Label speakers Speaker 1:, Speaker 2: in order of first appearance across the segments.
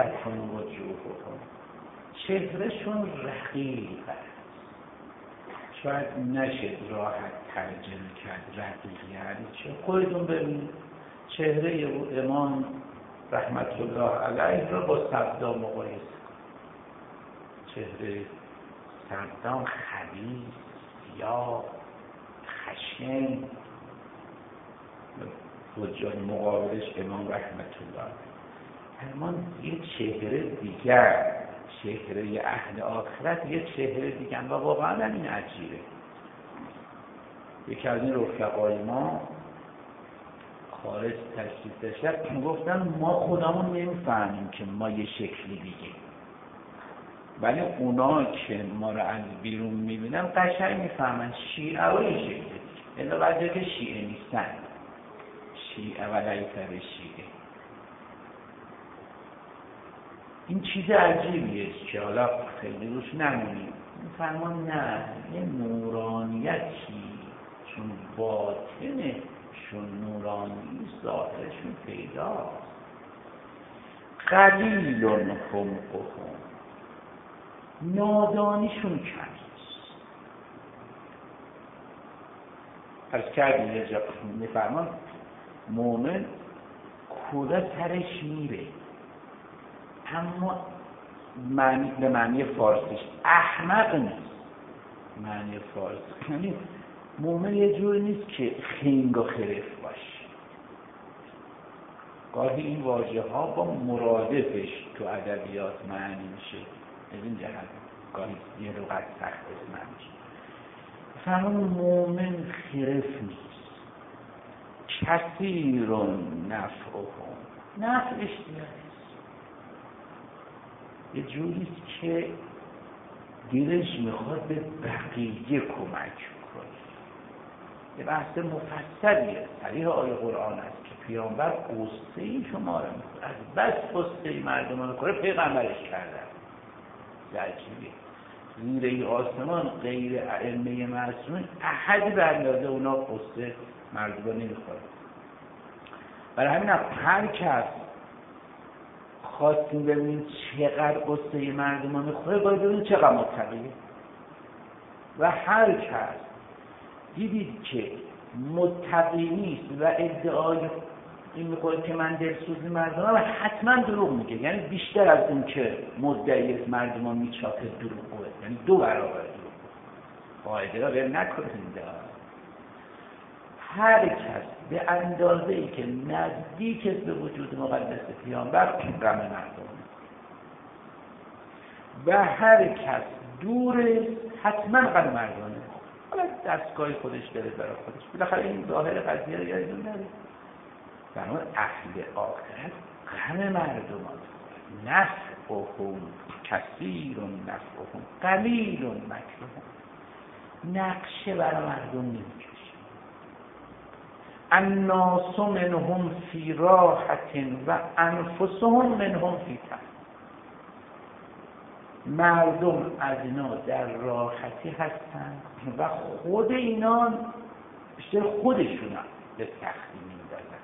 Speaker 1: کن وجوههم، چهرهشون رقیق است. شاید نشه راحت ترجمه کرد رقیق یعنی چه. خودتون ببینید چهره او امام رحمت الله علیه را با صدام مقایسه کن. چهره صدام خبیث، سیاه، خشن، وجه مقابلش امام رحمت الله علیه. اما یه چهره دیگر، چهره اهل آخرت یه چهره دیگر و واقعا این عجیبه. یکی از این رفقای ما خارج تشریف داشتن گفتن ما خودمون نمیفهمیم که ما یه شکلی دیگه، ولی اونا که ما رو از بیرون میبینن قشنگ میفهمن شیعه و این شکلی الا بعضی که شیعه نیستن، شیعه و لیتر شیعه. این چیز عجیبیه که حالا خیلی روش نمونیم. میفرمان نه یه نورانیتی چون باطنشون نورانی ظاهرشون پیداست. قلیل حمقهم، نادانیشون کمیست. از کردیم یه جا میفرمان مومن کوله سرش میره، اما به معنی فارسیش احمق نیست. معنی فارسی یعنی مومن یه جوری نیست که خنگ و خرف باشه. گاهی این واژه ها با مرادفش تو ادبیات معنی میشه، از این جهت گاهی یه لغت سخت اسم میشه. مثلا مومن خرف نیست. کثیر نفعهم، نفعش دیگه یه جوریست که دلش میخواد به بقیه کمک کنه. یه بحث مفصلیه، صریح آیه قرآن است که پیامبر قصه شما رو میکنه، از بس قصه مردم رو میکنه پیغمبرش کردن. عجیبه زیر این آسمان غیر ائمه معصومین احدی به اندازه اونا قصه مردم رو نمیخوره. برای همین هر کس خواستیم ببینیم چقدر قصه مردم ها میخوره باید ببینیم چقدر متقیه. و هر کس دیدید که متقی نیست و ادعای این میکنه که من دلسوزی مردم ها، حتما دروغ میگه. یعنی بیشتر از اون که مدعی مردم ها میچاپه دروغه، یعنی 2 برابر دروغ. قاعده را بیر نکنید. هر کس به اندازه ای که نزدیک است به وجود مقدس پیامبر غم مردم و هر کس دور حتما غم مردم، حالا دستگاه خودش داره برای خودش. بالاخره این ظاهر قضیه رو یادتون نره. برای اهل آخرت غم مردم نفعهم کثیر نفعهم قلیل مکرهم، نقشه برای مردم نمیشه. الناس منهم فی راحة و انفسهم منهم فی تعب. مردم از اینا در راحتی هستن و خود اینا بیشتر خودشون به سختی میندازن.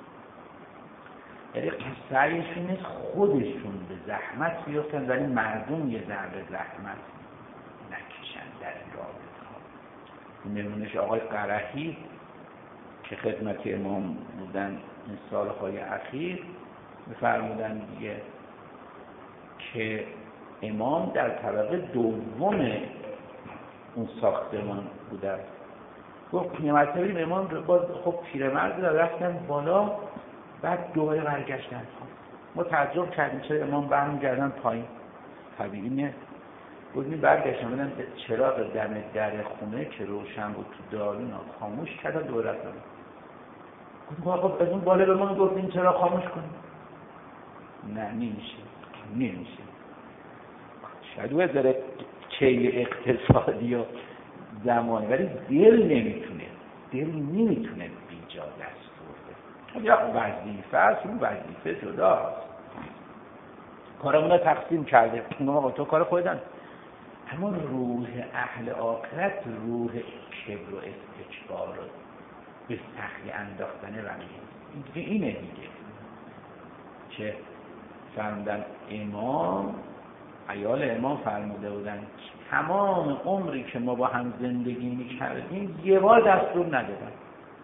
Speaker 1: یعنی سعیشون نیست خودشون به زحمت بیفتن ولی مردم یه ذره زحمت نکشن در این رابطه ها. نمونش آقای قرحی که خدمت امام بودن این سالهای اخیر می‌فرمودن دیگه که امام در طبقه دوم اون ساختمان بودن. گفت مرتبه امام باز خب پیرمرد رفتن بالا، بعد دوباره برگشتن. ما تعجب کردیم چرا امام برمیگردن پایین. طبیعی نه. گفتیم برگشتن بودن چراغ دم در خونه که روشن بود تو دارون خاموش کردن دوباره رفتن. گفتیم خب از اون بالا به ما گفتیم چرا خاموش کنیم؟ نه نمیشه. شاید او داره چه اقتصادی و زمانی ولی دل نمیتونه بیجا دست برده. یا وظیفه است، اون وظیفه جداست. کارمون رو تقسیم کرده. ما تو کار خودن. اما روح اهل آخرت روح کبر و استکبار رو به سختی انداختن رمیه. اینه دیگه که فرمودن امام، عیال امام فرموده بودن تمام عمری که ما با هم زندگی میکردیم یه بار دستور ندادن.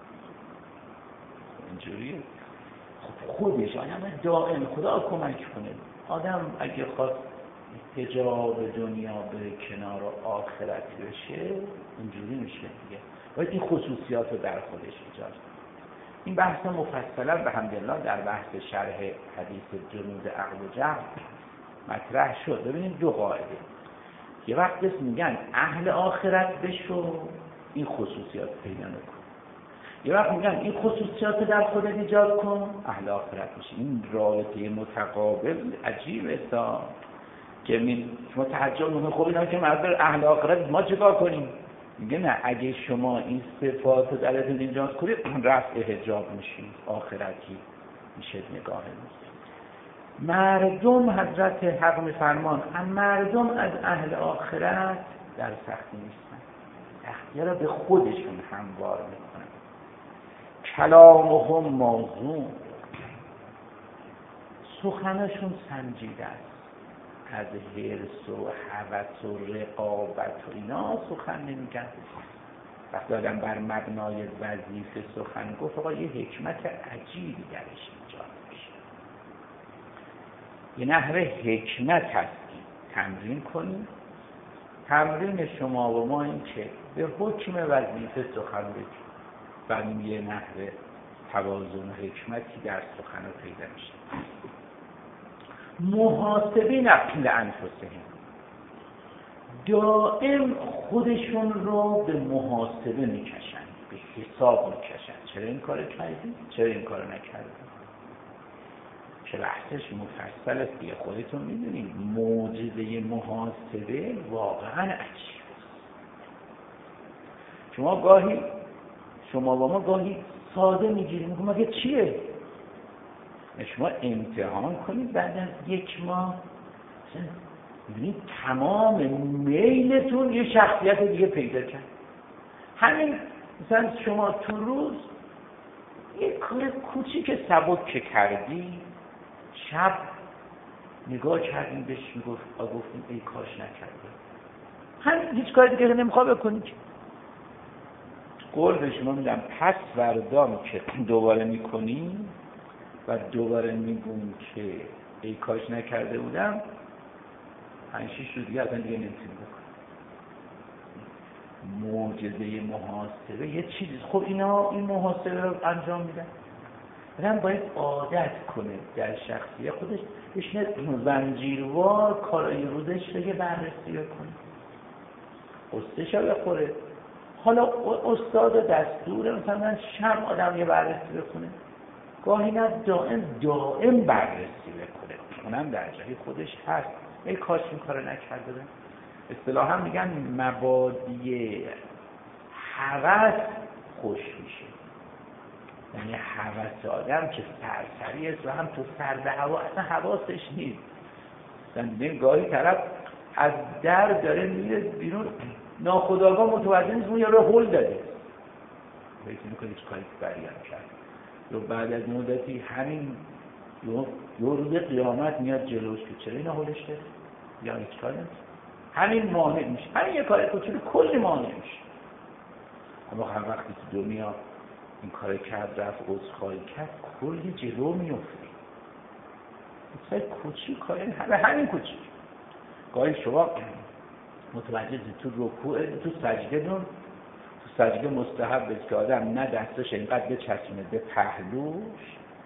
Speaker 1: اینجوریه. خب خودش آدم دائم خدا کمک کنه. آدم اگه خواست حجاب دنیا به کنار و آخرت بشه اینجوری میشه دیگه. باید این خصوصیات رو در خودش ایجاد کنه. این بحث مفصلا به حمدالله در بحث شرح حدیث جنود عقل و جهل مطرح شد. ببینیم دو قاعده. یه وقت میگن اهل آخرت بشو، این خصوصیات پیدا نکن. یه وقت میگن این خصوصیات در خودت ایجاد کن، اهل آخرت میشی. این رابطه متقابل عجیبه تا که شما تعجب میکنید خب اینا که مرد اهل آخرت ما چیکار کنیم؟ میگه نه، اگه شما این صفات رو درتون ایجاد کنید رفع حجاب میشید، آخرتی میشه نگاه میشه. مردم حضرت حق میفرمان مردم از اهل آخرت در سختی نیستن، سختی را به خودشون هموار میکنن. کلامهم موزون، سخنشون سنجیده است. از حرص و هوس و رقابت و اینا سخن نمیگن. وقتی آدم بر مبنای وظیفه سخن گفت آقا یه حکمت عجیبی درش ایجاد میشه. یه نهر حکمت هستی، تمرین کنید. تمرین شما و ما این که به حکم وظیفه سخن بگید و یه نهر توازن حکمتی در سخن رو پیدا میشه. محاسبه نفس انفسهم، دائم خودشون رو به محاسبه میکشن، به حساب میکشن. چرا این کار کردی؟ چرا این کار نکردی؟ چه بحثش مفصل است دیگه، خودتون میدونید. معجزه محاسبه واقعا عجیب است. شما با ما گاهی ساده میگیریم، میگم مگه چیه؟ شما امتحان کنید بعد از یک ماه ببینید تمام میلتون یه شخصیت دیگه پیدا کرد. همین مثلا شما تو روز یه کار کوچیک سبک که کردی، شب نگاه کردیم بهش گفتیم ای کاش نکردیم. همین هیچ کار دیگه نمیخواد بکنید. قول به شما میدم پس فردام که دوباره میکنیم و دوباره میگم که ای کاش نکرده بودم، 5-6 روز دیگه اصلا دیگه نمیتونیم بکنیم. معجزه محاسبه یه چیزی. خب این محاسبه رو انجام میدن. آدم باید عادت کنه در شخصیت خودش بشینه زنجیروار کارای روزش رو بررسی بکنه، قصه‌ش رو بخوره. حالا استاد دستور مثلا شب آدم یه بررسی بکنه، گاهی نه دائم بررسی بکنه. اونم در جای خودش هست. ای کاش این کارو نکرده بودم. اصطلاحا میگن مبادی هوس خوش میشه. یعنی هوس آدم که سرسری است و هم تو سرد هوا اصلا حواسش نیست. مثلا گاهی طرف از در داره میره بیرون، ناخودآگاه متوجه نیست اون یارو هول داده. فکر می‌کنه هیچ کاری بریم کرد. یا بعد از مدتی همین یه روز قیامت میاد جلوش که چرا اینا هولش داده؟ یا هیچ کاری نیست. همین مانع میشه. همین یه کار کوچولو کلی مانع میشه. اما هر وقتی تو دنیا این کار کرد، رفت عذرخواهی کرد، کلی جلو میفته. مثلا کوچیک کاری همین کوچیک. گاهی شما متوجه تو رکوع تو سجده مستحب است که آدم نه دستش اینقدر بچسبونه به پهلوش،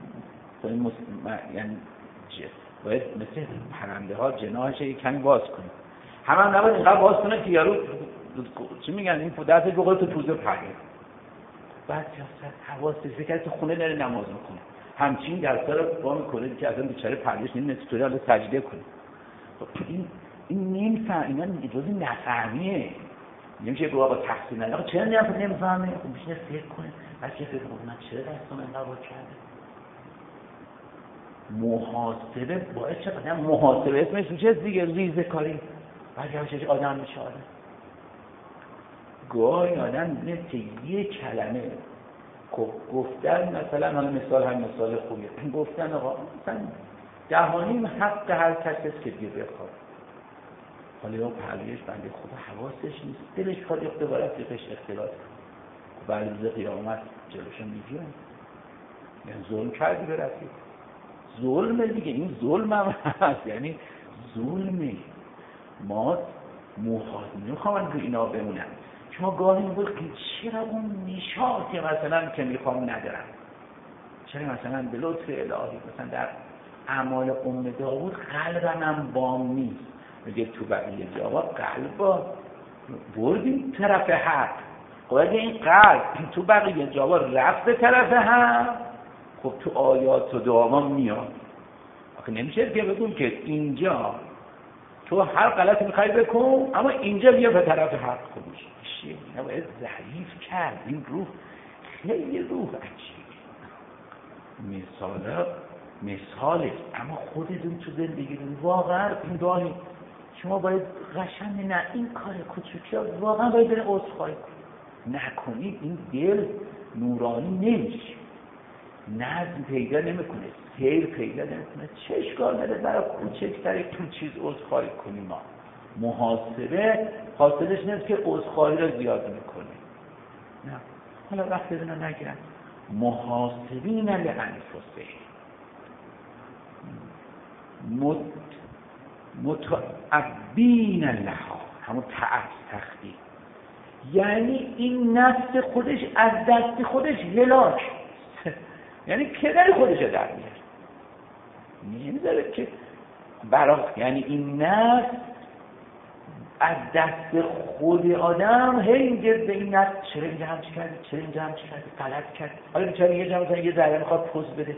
Speaker 1: یعنی باید مثل پرنده ها جناحش یک کمی باز کنه. هم نباید اینقدر باز کنه که یارو چی میگن این دست بقول تو پوزه پرده. بعد حواسش فکر تو خونه داره نماز میکنه، همچین دستا رو با میکنه که اصلا بیچاره پردهش نمیشه طوری حالا سجده کنه. این نمیفهم، اینا جزئی نفهمیه. نمیشه به آقا تحصیل نداره. چرا نمیفهمه؟ خب میشه فکر کنه. بچه فکر کنه من چرا دستم اینقدر با کرده؟ محاسبه باعث چه قدم محاسبه اسمش میشه دیگه ریزه کاری. بعد یواش آدم میشه آدم. گاهی آدم مثل یه کلمه گفتن، مثلا حالا مثال خوبیه، گفتن آقا مثلا 10:30 حق هر کسی است که دیگه بخواد. حالا یا پهلویش بنده خدا حواسش نیست، دلش خواهد اختبار رفیقش اختلاط کنه، بعد روز قیامت جلوشو میگیره. یعنی ظلم کردی به رفیق، ظلمه دیگه، این ظلم هم هست، یعنی ظلمه. ما نمیخوام رو اینا بمونم. شما گاهی میگوید که چرا اون نشاطی مثلا که میخوام ندارم، چرا مثلا به لطف الهی مثلا در اعمال داوود قلبم هم بام نیست. میگه تو بقیه جاها قلب بردیم طرف حق. خب اگه این قلب تو بقیه جاها رفت به طرف حق، خب تو آیات و دعاها میاد. آخه نمیشه که بگیم که اینجا تو هر غلطی میخوای بکن اما اینجا بیا به طرف حق. خب میشه نباید ضعیف کرد این روح، خیلی روح عجیب. مثاله اما خودتون تو زندگی واقعا گاهی شما باید قشنگ نه این کار کوچیکی واقعا باید برید عذرخواهی کنید. نکنید این دل نورانی نمیشه، نظم پیدا نمیکنه، سیر پیدا نمیکنه. چه اشکال نداره برای کوچکترین چیز عذرخواهی کنیم. ما محاسبه حاصلش نیست که عذرخواهی را زیاد میکنه. نه، حالا وقت اینا نگیرن. محاسبین لانفسهم متعبین لها، همون تعب سختی، یعنی این نفس خودش از دست خودش هلاک، یعنی پدر خودش رو در میاره، نمیذاره که یعنی این نفس از دست خود آدم هی میگه به این نفس چرا اینجا همچی کردی، چرا اینجا همچی کردی، غلط کرد. حالا بیچاره یه جمع یه ذره میخواد پوز بده،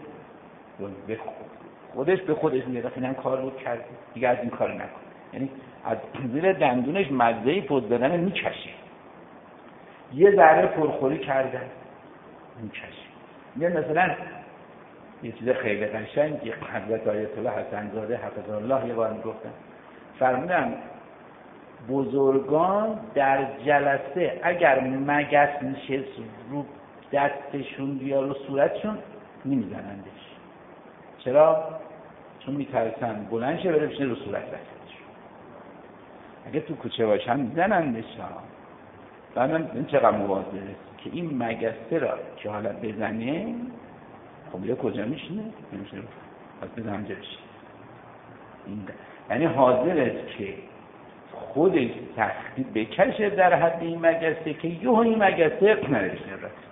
Speaker 1: خودش به خودش میگه این هم کار رو کردی دیگه از این کار نکن. یعنی از زیر دندونش مزه پوز دادن میکشه. یه ذره پرخوری کردن میکشه. میگه مثلا یه چیز خیلی قشنگی حضرت آیت الله حسن زاده حفظه الله یه بار میگفتن، فرمودن بزرگان در جلسه اگر مگس نشست رو دستشون یا رو صورتشون نمیزنندش. چرا؟ چون میترسن بلند شه بره بشینه رو صورت دستش. اگه تو کوچه باشن میزنندش. بعدم این چقدر مواظبه که این مگسه را که حالا بزنه، خب یه کجا میشینه؟ نمیشه پس بزن همجا بشینه. یعنی حاضر است که خودش سختی بکشه در حد این مگسه که یه این مگسه نرشنه رفتش.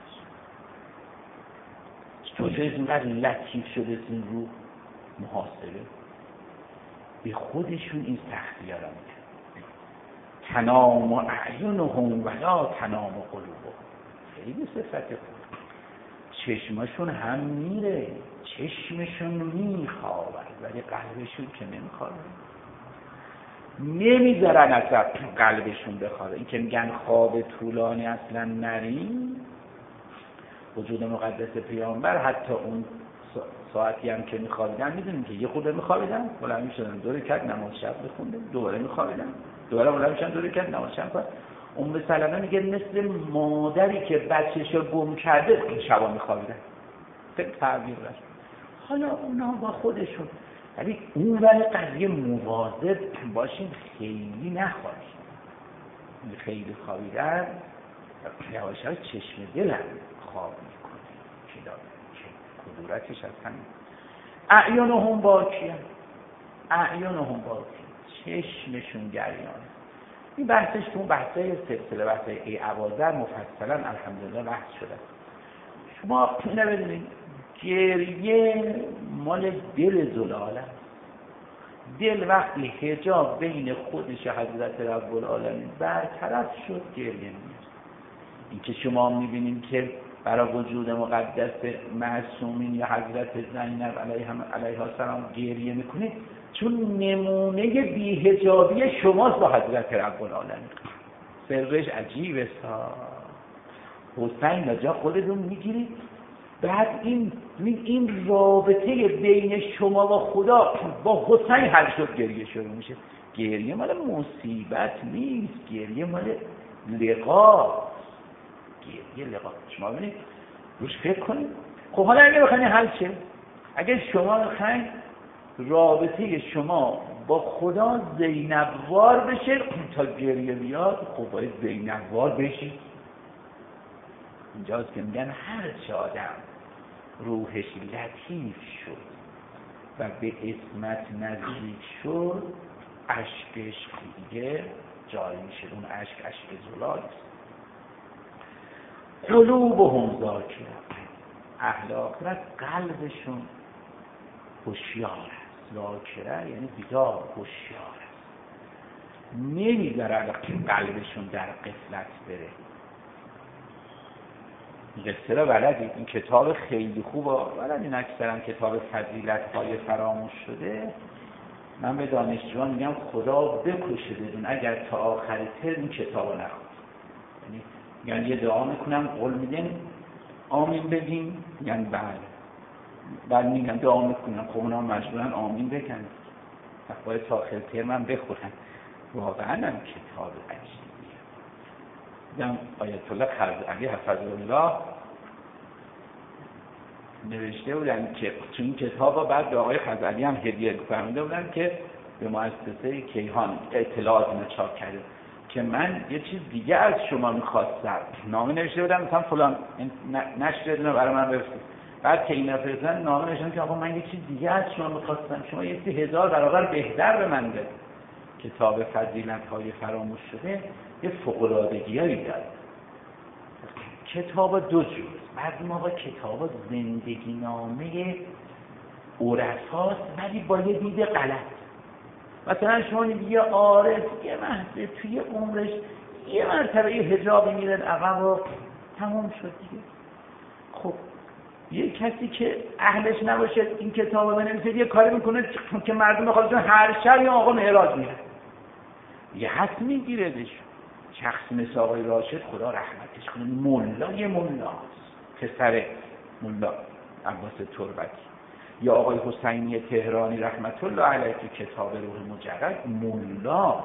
Speaker 1: چطور اینقدر لطیف شده این رو محاسبه به خودشون این سختی ها را میده. تنام اعینهم ولا تنام قلوبهم، خیلی صفت خوب. چشمشون هم میره، چشمشون میخوابد ولی قلبشون که نمیخوابه. نمیذارن اصلا قلبشون بخوابه. این که میگن خواب طولانی اصلا نریم. وجود مقدس پیامبر حتی اون ساعتی هم که میخوابیدن میدونیم که یه خورده میخوابیدن بلند میشدن دور رکعت نماز شب بخوندن، دوباره میخوابیدن، دوباره بلند میشدن دور رکعت نماز شب بخوندن. ام سلمه میگه مثل مادری که بچه‌شو گم کرده شبا میخوابیدن. خیلی تعبیر داشت. حالا اونا با خودشون، ولی اون ولی قضیه مواظب باشیم خیلی نخوابیم. خیلی خوابیدن یواش‌ها چشم دلم خواب میکنه که کدورتش از همین. اعینهم باکیه، اعینهم باکیه، چشمشون گریان. این بحثش تو بحثای سلسله بحثای ای عوازر مفصلا الحمدلله بحث شده. شما اینو بدونید گریه مال دل ذوالعالم. دل وقتی حجاب بین خودش حضرت رب العالمین برطرف شد گریه میاد. این که شما میبینید که برای وجود مقدس معصومین یا حضرت زینب علیها السلام گریه میکنید چون نمونه بی‌حجابی شماست با حضرت رب العالمین. سرش عجیبه. حسین نجا خودتون میگیرید، بعد این رابطه بین شما و خدا با حسین حل شد گریه شروع میشه. گریه مال مصیبت نیست، گریه مال لقا. گریه لقا. شما ببینید روش فکر کنید. خب حالا اگه بخواید حل شه، اگه شما بخواید رابطه شما با خدا زینبوار بشه تا گریه بیاد. خب باید زینبوار بشید. اینجاست که میگن هر چه آدم روحش لطیف شد و به عصمت نزدیک شد، اشکش دیگه جاری میشه. اون اشک زلال است. قلوبهم ذاکره، اهل آخرت قلبشون هوشیار است. ذاکره یعنی بیدار، هوشیار است. نمیذاره قلبشون در غفلت بره. قصه را بلدید، این کتاب خیلی خوبه، بلدین اکثرا کتاب فضیلت‌های فراموش شده. من به دانشجویان میگم خدا بکشه بدون اگر تا آخر ترم این کتاب رو نخوند. یعنی یه دعا میکنم، قول میدن آمین بگیم، یعنی بله. بعد میگم دعا میکنم، خب اونا مجبورن آمین بگن. باید تا آخر ترم هم بخورن. واقعا هم کتاب عجیبیه. دیدم آیت الله خزعلی حفظه الله نوشته بودن که چون این کتاب بعد به آقای خزعلی هم هدیه فرموده بودن که به مؤسسه کیهان اطلاعات اینو چاپ کرده که من یه چیز دیگه از شما میخواستم. نامه نوشته بودم مثلا فلان نشر اینو برای من بفرست. بعد که اینا فرستادن نامه نوشتم که آقا من یه چیز دیگه از شما میخواستم، شما 1000 برابر بهتر به من بده. کتاب فضیلت‌های فراموش شده یه فوق‌العادگی‌هایی داره. کتاب دو جور. بعضی موقع کتاب زندگی نامه عرفاست ولی با یه دید غلط. مثلا شما یه عارف یه محضه توی عمرش یه مرتبه یه حجابی میرن عقب و تمام شد دیگه. خب یه کسی که اهلش نباشه این کتاب رو بنویسه یه کاری میکنه که مردم بخواد هر شب یا آقا معراج میره. یه حس میگیردش. شخص مثل آقای راشد خدا رحمتش کنه، مولای مولاست، پسر مولا عباس تربتی، یا آقای حسینی تهرانی رحمت الله علیه که کتاب روح مجرد مولاست.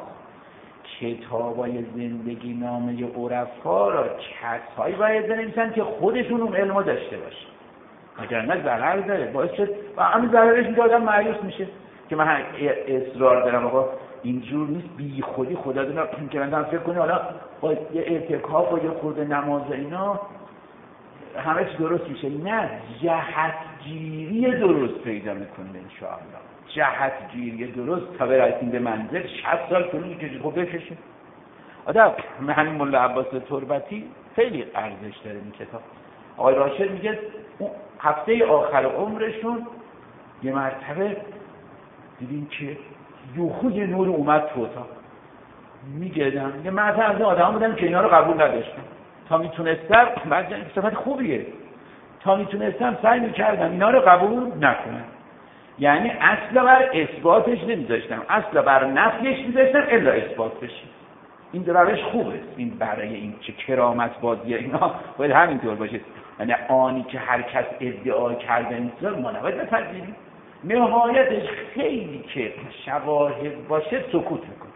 Speaker 1: کتابای زندگی نامه عرفا را کسایی باید بنویسن که خودشون اون علمو داشته باشه، اگر نه ضرر داره. باعث شد و همین ضررش میگه آدم مایوس میشه که من اصرار دارم آقا اینجور نیست، بی خودی خدا دونه که من فکر کنی حالا با یه اعتکاف و یه خورده نماز اینا همه چی درست میشه. نه، جهتگیری درست پیدا میکنه انشاءالله. جهتگیری درست تا برسیم به منزل 60 سال طول میکشه. خب بکشه. آدم همین مولا عباس تربتی خیلی ارزش داره این کتاب. آقای راشد میگه اون هفته آخر عمرشون یه مرتبه دیدیم که یه نور اومد تو اتاق. میگردم یه مرتبه از این آدم بودن که اینا رو قبول نداشتم، تا میتونستم بعد صفت خوبیه، تا میتونستم سعی میکردم اینا رو قبول نکنم. یعنی اصلا بر اثباتش نمیذاشتم، اصلا بر نفیش میذاشتم الا اثبات بشه. این روش خوبه. این برای این چه کرامت بازی اینا باید همینطور باشه. یعنی آنی که هر کس ادعا کرده نیست ما نباید بپذیریم. نهایتش خیلی که شواهد باشه سکوت میکنه.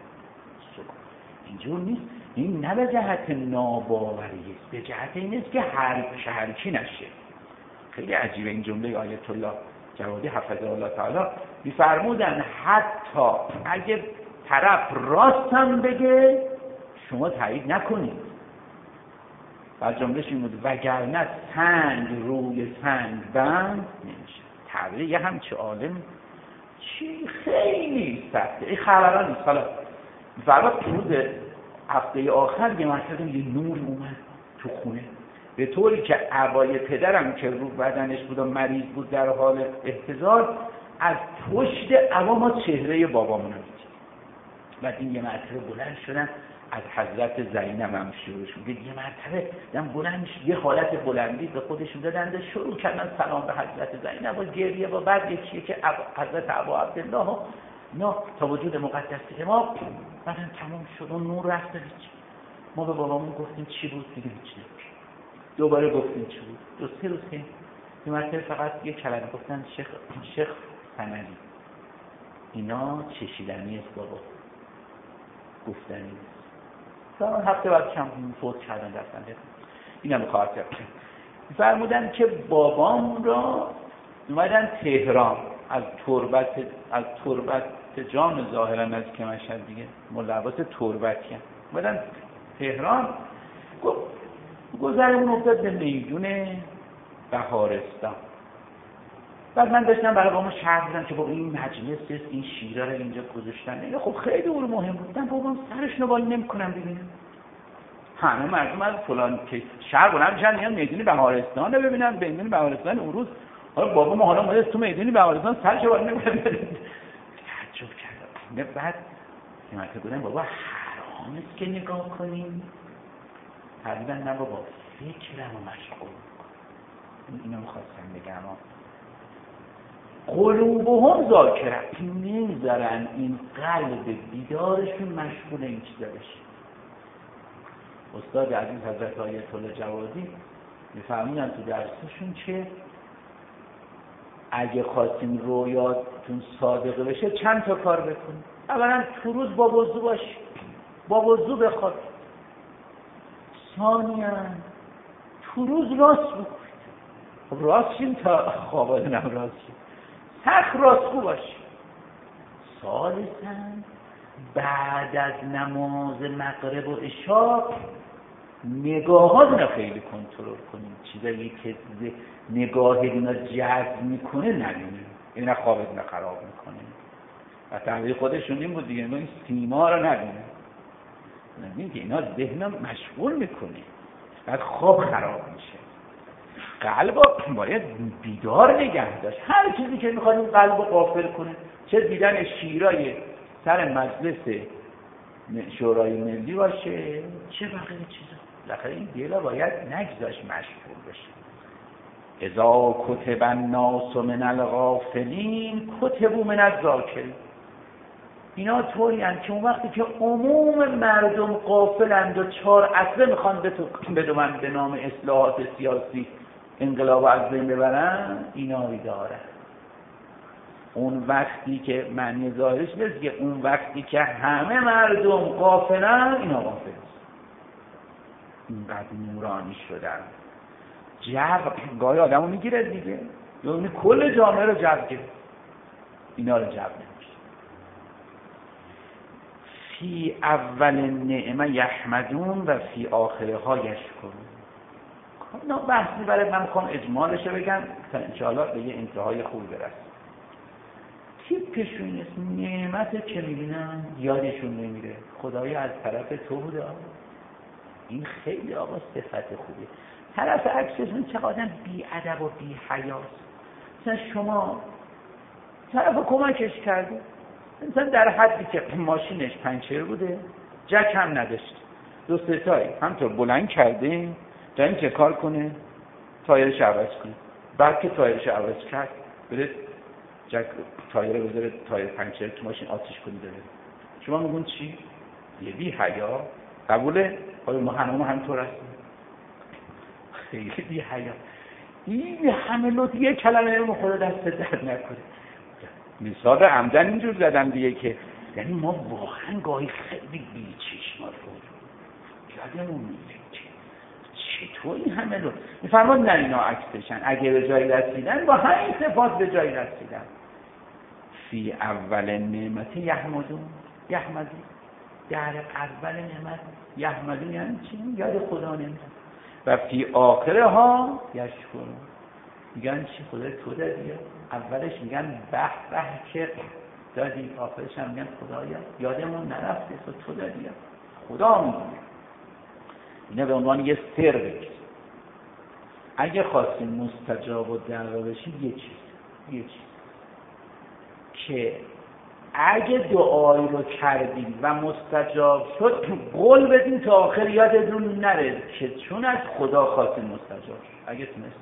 Speaker 1: اینجور نیست. این نه به جهت ناباوری است، به جهت این است که هر کی نشه. خیلی عجیبه این جمله آیت الله جوادی حفظه الله تعالی می‌فرمودن حتی اگه طرف راست هم بگه شما تایید نکنید. بعد جملهش این بود وگرنه سنگ روی سنگ بند نمیشه. تعبیر یه همچه عالم چی خیلی سخته. این خبران نیست. حالا فرمود روز هفته آخر یه مرتبه یه نور اومد تو خونه، به طوری که عبای پدرم که رو بدنش بود و مریض بود در حال احتضار، از پشت عبا ما چهره بابامون رو دید. بعد این یه مرتبه بلند شدن از حضرت زینب هم شروع شد. یه مرتبه دم بلند یه حالت بلندی به خودشون دادن، شروع کردن سلام به حضرت زینب و گریه و بعد یکیه که حضرت ابا عبدالله و نه تا وجود مقدس امام. بعدم تمام شد و نور رفت. ما به بابامون گفتیم چی بود؟ دیگه هیچ نبود. دوباره گفتیم چی بود؟ 2-3 روز که یه مرتبه فقط یه کلمه گفتن شیخ سندی اینا چشیدنی است بابا، گفتنی است. تا هفته بعد کم فوت کردن رفتن. اینا به خاطر فرمودن که بابام را اومدن تهران از تربت جام ظاهرا نزدیک مشهد دیگه، ملوث تربتی هم بعدن تهران. گذرمون افتاد به میدون بهارستان. بعد من داشتم برای بابام شرح میدم که بابا این مجلس است، این شیرا رو اینجا گذاشتن. اینا خب خیلی امور مهم بود. من بابام سرشون رو بالا نمی‌کنم ببینم. همه مردم از فلان که شهر بلند میشن میان میدون بهارستان رو ببینن، میدون بهارستان اون روز. حالا بابا ما حالا اومده تو میدون بهارستان سرش رو بالا نمی‌کنه. تعجب کردم. بعد من گفتم بابا حرام است که نگاه کنیم. حتما نه بابا فکرمو مشغول کن. اینو می‌خواستم بگم. قلوبهم ذاکره، نمیذارن این قلب بیدارشون مشغول این چیزا بشه. استاد عزیز حضرت آیت الله جوادی میفرمودن تو درسشون که اگه خواستیم رویاتون صادقه بشه چند تا کار بکنیم. اولا تو روز با وضو باشی، با وضو بخواب. ثانیاً تو روز راست بکنید. راست شیم تا خوابات نم راست شیم. سخت راستگو باشی. ثالثاً بعد از نماز مغرب و عشا نگاهات رو خیلی کنترل کنیم. چیزایی که نگاه اینا جذب میکنه نبینیم، اینا خوابت رو خراب میکنه. و تعبیر خودشون این بود دیگه، این سیما رو نبینیم، نبینیم که اینا ذهن مشغول میکنه، بعد خواب خراب میشه. قلب باید بیدار نگه داشت. هر چیزی که میخواد این قلب رو غافل کنه، چه دیدن شیرای سر مجلس شورای ملی باشه، چه بقیه چیزا. بالاخره این دیلا باید نگذاش مشغول بشه. اذا کتب الناس من الغافلین کتبوا من الذاکرین. اینا طوری هستند که اون وقتی که عموم مردم غافلند و 4 عصره میخوان بدومن به نام اصلاحات سیاسی انقلاب از بین ببرن، اینا بیدارن. اون وقتی که معنی ظاهرش نیست که اون وقتی که همه مردم غافلن، اینا غافلن. اینقدر نورانی شدن. گاهی آدمو میگیره دیگه، یعنی کل جامعه رو جذب کرد، اینا رو جذب نمیشه. فی اول نعمه یحمدون و فی آخرها یشکرون. اینا بحثی برای من میخوام اجمالش رو بگم تا انشاءالله به یه انتهای خوب برسیم. تیپشون است نعمت که میبینن یادشون نمیره، خدایا از طرف تو بوده. این خیلی آقا صفت خوبه. طرف عکسشون چقدر بی ادب و بی حیاست. مثلا شما طرف کمکش کرده، مثلا در حدی که ماشینش پنچر بوده، جک هم نداشت، 2 تایی همطور بلند کرده تا این که کار کنه تایرش عوض کنه. بعد که تایرش عوض کرد بره جک تایر رو بذاره تایر پنچر تو ماشین آتیش کنه داره. شما میگون چی؟ یه بی حیا. قبوله؟ آیا ما همطور هستیم؟ خیلی بی حیا. این همه لطف یه کلمه رو خدا دست درد نکنه. مثال عمدن اینجور زدم دیگه که یعنی ما واقعا گاهی خیلی بی چشم یادمون میره چطور این همه رو میفرماد نه اینا عکسشن، اگه به جایی رسیدن با همین صفات به جایی رسیدن. فی اول نعمت یحمدون در اول نعمت یحمدون یعنی چی؟ یاد خدا نمیدن. و فی آخرها یشکرون، میگن چی؟ خدا تو دادی. اولش میگن به به که دادی، آخرش هم میگن خدایا یادمون نرفته تو دادی، خدا میدونه. اینه به عنوان یه سر بگید. اگه خواستیم مستجاب و دعوا بشید یه چیز که اگه دعایی رو کردیم و مستجاب شد قول بدین تا آخر یادتون نره که چون از خدا خواستیم مستجاب شد. اگه تونست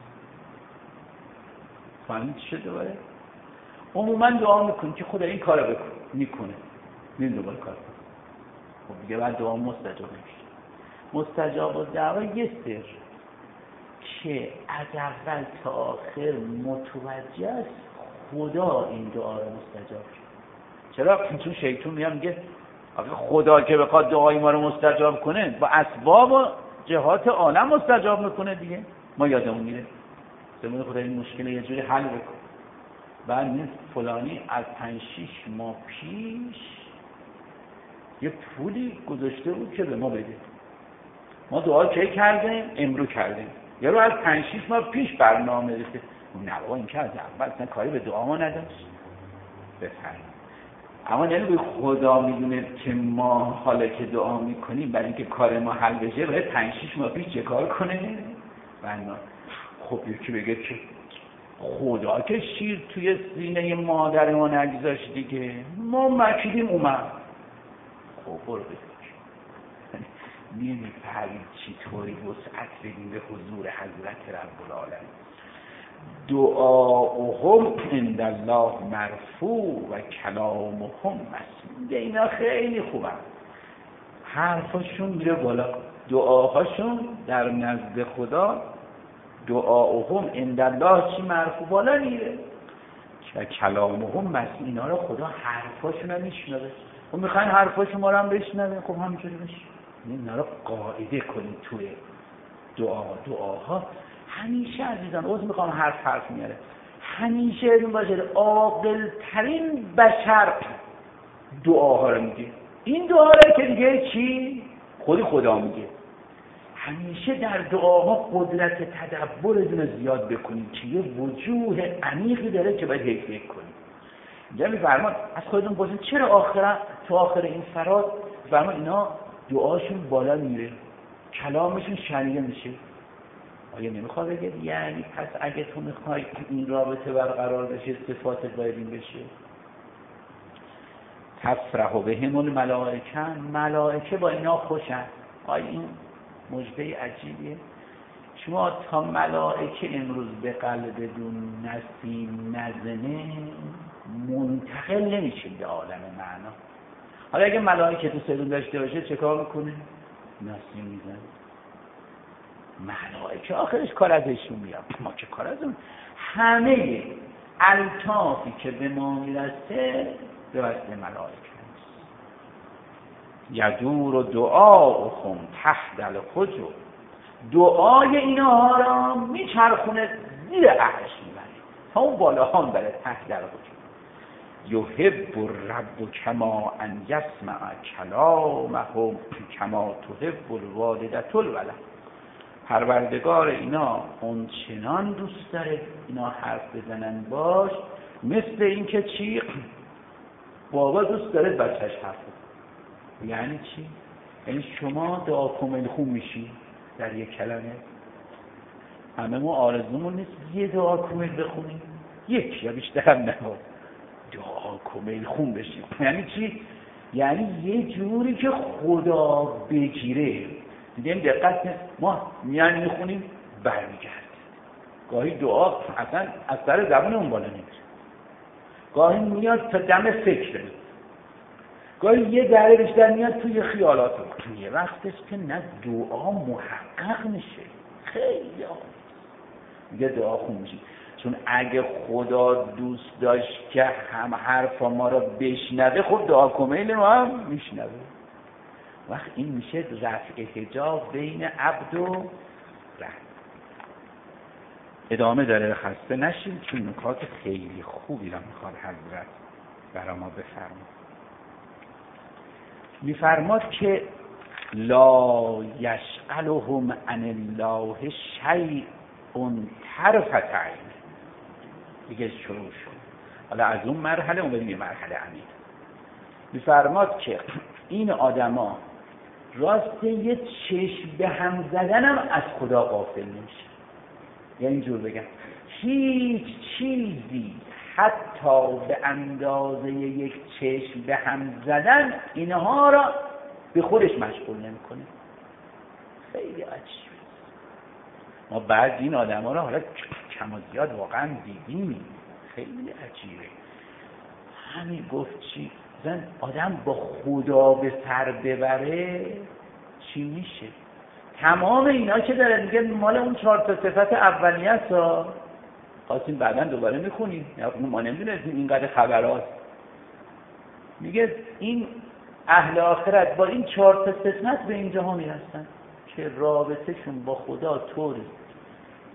Speaker 1: فهمید چی شد دوباره؟ عموما دعا میکنیم که خدا این کارو بکن، میکنه، میریم دوباره کار کنیم. خب دیگه بعد دعا مستجاب نمیشه. مستجاب و دعوا یه سر که از اول تا آخر متوجه است خدا این دعا رو مستجاب کرد. چرا؟ چون شیطان میگه آخه خدا که بخواد دعای ما رو مستجاب کنه با اسباب و جهات عالم مستجاب میکنه دیگه. ما یادمون میره زمین خدا این مشکل یه جوری حل بکن. بعد نیست فلانی از 5-6 ماه پیش یه پولی گذاشته بود که به ما بده. ما دعا چه کردیم؟ امرو کردیم. یه رو از 5-6 ماه پیش برنامه ریخته. نه بابا این که از اول اصلا کاری به دعا ما نداشت. بفرمایید. اما نمیگه خدا میدونه که ما حالا که دعا میکنیم برای اینکه کار ما حل بشه باید 5-6 ماه پیش چه کار کنه؟ بنا خب یکی بگه که خدا که شیر توی سینه مادر ما نگذاشت دیگه، ما مکیدیم اومد. خب برو بسید نمی‌فهمید چطوری وسعت بدیم به حضور حضرت رب العالمین. دعاؤهم عند الله مرفوع و کلامهم مسموع. اینا خیلی خوبه، حرفاشون میره بالا، دعاهاشون در نزد خدا، دعاؤهم عند الله چی مرفوع بالا میره و کلامهم مسموع. اینا رو خدا حرفاشون رو میشنوه. و میخواین حرفاش ما رو هم بشنوه، خب همینجوری بشه. اینا رو قاعده کنید توی دعاها. همیشه عزیزان عذر میخوام حرف میاره، همیشه این باشه عاقل ترین بشر دعاها رو میگه. این دعا رو که دیگه چی؟ خدا میگه. همیشه در دعاها قدرت تدبرتون رو زیاد بکنید که یه وجوه عمیقی داره که باید فکر کنید. اینجا میفرمان از خودتون پرسید چرا تو آخر این فرات فرمان اینا دعاشون بالا میره، کلامشون شنیده میشه. آیا نمیخواد بگید یعنی پس اگه تو میخوای این رابطه برقرار بشه صفاتت باید این بشه؟ تفرح بهم الملائکه، ملائکه با اینا خوشن. آیا این مژده عجیبیه؟ شما تا ملائکه امروز به قلبتون نسیم نزنه منتقل نمیشید به عالم معنا. حالا اگه ملائکه تو سرون داشته باشه چه کار میکنه؟ نسیم میزنه. ملائکه آخرش کار ازشون میاد، ما که کار ازشون. همه الطافی که به ما میرسه به واسطه ملائکه است. یدور و دعاؤهم تحت الحجر، دعای اینها را میچرخونه زیر عرش میبره تا اون بالاها میبره تحت الحجر. یحب الرب کما ان یسمع کلامهم کما تحب الوالدة الولد. پروردگار اینا اونچنان دوست داره اینا حرف بزنن باش مثل اینکه چی؟ بابا دوست داره بچهش حرف بزنه. یعنی چی؟ یعنی شما دعا کمیل خون میشی در یک کلمه. همه ما آرزومون نیست یه دعا کمیل بخونیم، یک یا بیشتر نه، دعا کمیل خون بشیم. یعنی چی؟ یعنی یه جوری که خدا بگیره. دیدیم دقت نیست ما میان میخونیم برمیگرد. گاهی دعا اصلا از سر زبانمون بالا نمیره، گاهی میاد تا دم فکر، گاهی یه ذره بیشتر میاد توی خیالاتمون. یه وقتش که نه دعا محقق میشه. خیلی میگه دعا خون میشه. چون اگه خدا دوست داشت که هم حرف ما رو بشنوه خب دعا کمیل رو هم میشنوه. وقت این میشه رفع حجاب بین عبد و رب. ادامه داره، خسته نشیم چون نکات خیلی خوبی را میخواد حضرت برای ما بفرماد. میفرماد که لا یشغلهم عن الله شیء طرفة عین. دیگه شروع شد. حالا از اون مرحله اون بریم یه مرحله عمیق. میفرماد که این آدما راست یه چشم به هم زدنم از خدا غافل نمیشه. یعنی اینجور بگم هیچ چیزی حتی به اندازه یک چشم به هم زدن اینها را به خودش مشغول نمیکنه. خیلی عجیبه. ما بعد این آدم ها را حالا کم و زیاد واقعا دیدیم. خیلی عجیبه. همین گفت چی؟ زن آدم با خدا به سر ببره چی میشه؟ تمام اینا که داره میگه مال اون 4 تا صفت اولیه است. خواستیم بعدا دوباره میخونیم، ما نمیدونستیم اینقدر خبرات. میگه این اهل آخرت با این 4 تا صفت به اینجاها میرسن که رابطهشون با خدا طوری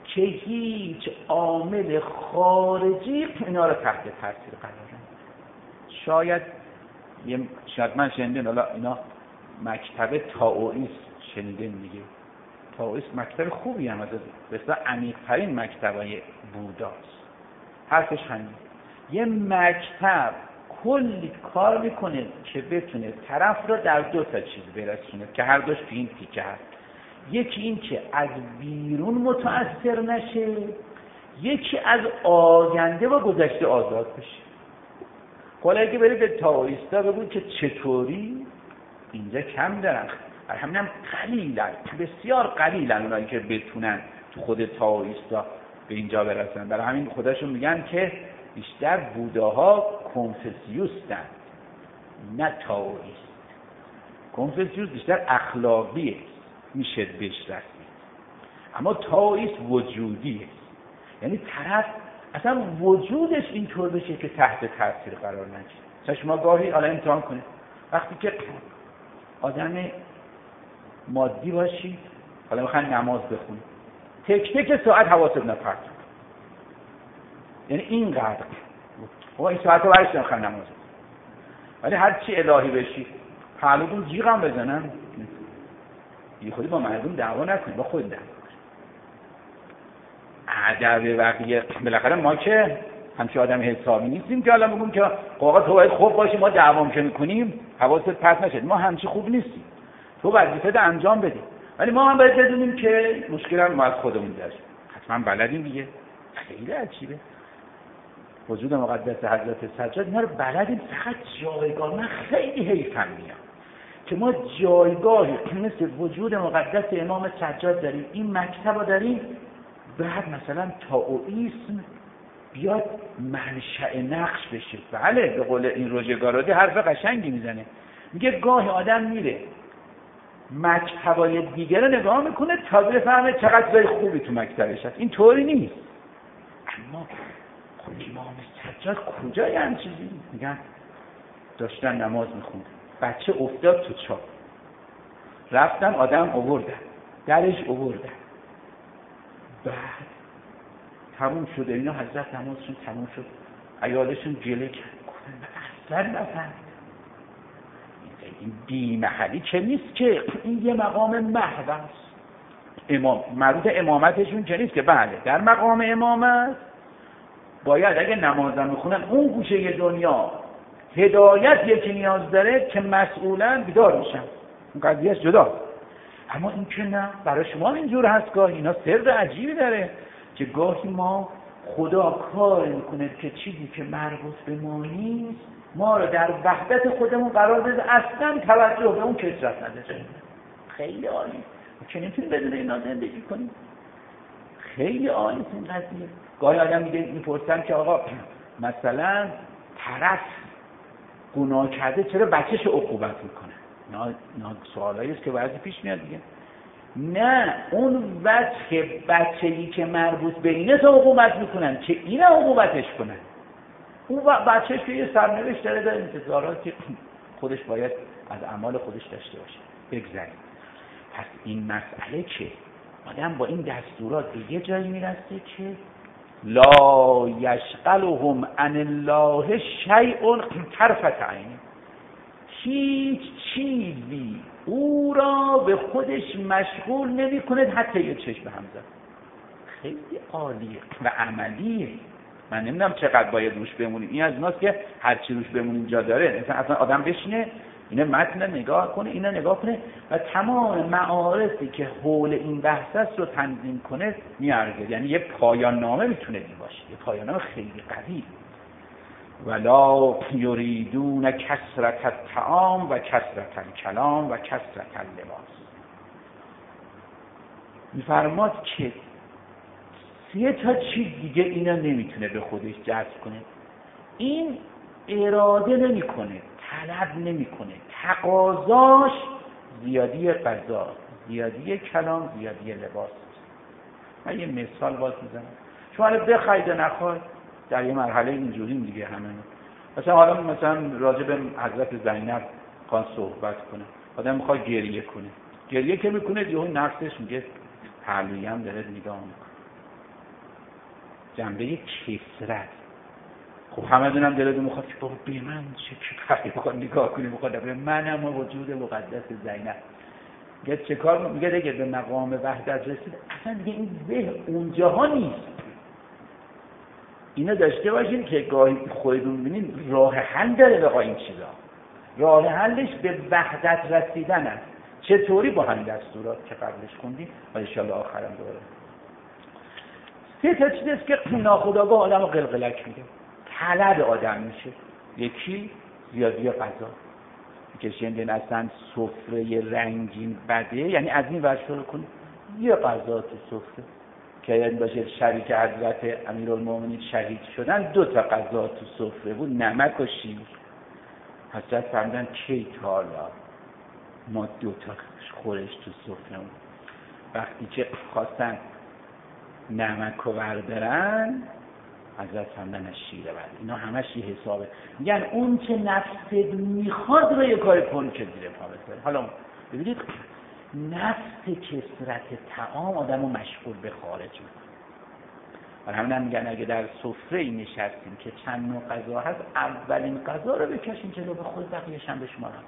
Speaker 1: که هیچ عامل خارجی اینا رو تحت تاثیر قرار نده. شاید من شنیدین حالا اینا مکتب تائوئیسم شنیدین دیگه. تائوئیسم مکتب خوبی هم بسیار عمیق‌ترین مکتبای بوداست. حرفش همین. یه مکتب کلی کار میکنه که بتونه طرف رو در دو تا چیز برسونه که هر دوش تو این تیکه هست. یکی این که از بیرون متأثر نشه، یکی از آینده و گذشته آزاد بشه. حالا اگه برید به تائوئیستا بگو که چطوری، اینجا کم دارن. همینم قلیلن، بسیار قلیلن اونایی که بتونن تو خود تائوئیستا به اینجا برسن. برای همین خودشون میگن که بیشتر بوداها کنفوسیوسن نه تائوئیست. کنفوسیوس بیشتر اخلاقیه، میشه بهش رسید، اما تائوئیست وجودیه. یعنی طرف اصلا وجودش اینطور بشه که تحت تاثیر قرار نگیره. مثلا شما گاهی حالا امتحان کنید، وقتی که آدم مادی باشی، حالا میخوان نماز بخونی، تک تک ساعت حواست نپرت، یعنی اینقدر این ساعت رو برش نمیخوان نماز بخونی. ولی هر چی الهی بشی پهلوتون جیغم بزنن، یه خودی با مردم دعوا نکنید، با خود دعوا کنید. ادب بقیه بالاخره ما که همچه آدم حسابی نیستیم که حالا بگیم که آقا تو باید خوب باشی، ما دعوام که میکنیم حواست پرت نشه. ما همچی خوب نیستیم، تو وظیفه انجام بدی، ولی ما هم باید بدونیم که مشکل هم ما از خودمون داریم، حتما بلدیم دیگه. خیلی عجیبه وجود مقدس حضرت سجاد، اینا رو بلدیم، فقط جایگاه من خیلی حیفم میاد که ما جایگاهی مثل وجود مقدس امام سجاد داریم، این مکتب رو داریم، بعد مثلا تائوئیسم بیاد منشأ نقش بشه. بله به قول این روژگارادی حرف قشنگی میزنه، میگه گاهی آدم میره مکتبای دیگر رو نگاه میکنه تا بفهمه چقدر جای خوبی تو مکتبش هست. این طوری نیست. اما خب امام سجاد کجای هم چیزی؟ میگن داشتن نماز میخوند، بچه افتاد تو چاه، رفتن آدم آوردن، درش آوردن، بعد تموم شده اینا، حضرت نمازشون تموم شد، عیالشون گله کرد، گفتن اصلا نفهمید. این بی محلی که نیست که، این یه مقام محو است. مربوط امامتشون که نیست که بله در مقام امامت باید اگه نمازم میخونن اون گوشه دنیا هدایت یکی نیاز داره که مسئولا بیدار میشن، اون قضیهش جدا. اما این که نه، برای شما اینجور هست. گاهی اینا سر عجیبی داره که گاهی ما خدا کار میکنه که چیزی که مربوط به ما نیست ما رو در وحدت خودمون قرار بده، اصلا توجه به اون کثرت نداره. خیلی عالی. که نمیتونیم بدون اینا زندگی کنیم. خیلی عالی این قضیه. گاهی آدم میپرسن که آقا مثلا طرف گناه کرده چرا بچه‌شو عقوبت میکنه؟ نه سوالایی است که بعضی پیش میاد دیگه. نه، اون وجه بچه‌ای که مربوط به اینه تو عقوبت میکنن که اینا عقوبتش کنن. اون بچه‌ش که یه سرنوشت داره انتظاراتی خودش باید از اعمال خودش داشته باشه. بگذاریم. پس این مسئله که آدم با این دستورات به یه جایی میرسه که لا یشغلهم عن الله شیء طرفة عین، هیچ چیزی او را به خودش مشغول نمی‌کند حتی یه چشم هم زد. خیلی عالیه و عملیه. من نمیدونم چقدر باید روش بمونیم. این از اوناست که هر چی روش بمونیم جا داره. مثلا اصلا آدم بشینه اینا متن نگاه کنه، اینا نگاه کنه و تمام معارفی که حول این بحث است رو تنظیم کنه میارزه. یعنی یه پایان نامه میتونه این باشه، یه پایان نامه خیلی قوی. ولا یریدون کثرة الطعام و کثرة الکلام و کثرة اللباس. میفرماد که 3 تا چیز دیگه اینا نمیتونه به خودش جذب کنه. این اراده نمیکنه، طلب نمیکنه، تقاضاش زیادی غذا، زیادی کلام، زیادی لباس. من یه مثال باز میزنم. شما حالا بخواید نخواید در یه مرحله اینجوریم دیگه همه. مثلا راجع به حضرت زینب خواهد صحبت کنه، آدم میخواد گریه کنه، گریه که میکنه یهو نفسش میگه پهلویم داره نگاه میکنه، جنبه کثرت. خب همه دونم دلتون میخواد که بابا به من چه کاری بخواد نگاه کنی، بخواد به منم و وجود مقدس زینب. میگه چه کار؟ میگه دیگه به مقام وحدت رسید اصلا دیگه این ذهن اونجاها نیست. اینو داشته باشین که گاهی خودتون ببینید راه حل داره به این چیزا. راه حلش به وحدت رسیدن است. چطوری؟ با همین دستورات که قبلش خوندیم و ان شاءالله آخرم دوره. سه تا چیز است که ناخودآگاه آدمو قلقلک میده. طلب آدم میشه. یکی زیادی غذا. که شنیدین اصلا سفره رنگین بده، یعنی از این ور شروع کنید یه غذا تو سفره که یعنی باشه شریک حضرت امیرالمومنین شهید شدن 2 تا غذا تو سفره بود، نمک و شیر. حضرت فرمودن کی تا حالا ما 2 تا خورش تو سفره بود. وقتی که خواستن نمک رو بردارن حضرت فرمودن شیر بعد. اینا همش یه حسابه. میگن اون که نفست میخواد رو یه کار کنی که زیر پا بذاره. حالا ببینید نفس کثرت طعام آدمو مشغول به خارج میکنه. برای همین میگن اگه در سفره ای نشستیم که چند نوع غذا هست، اولین غذا رو بکشین جلو به خود، بقیه‌اش هم به شما رفت.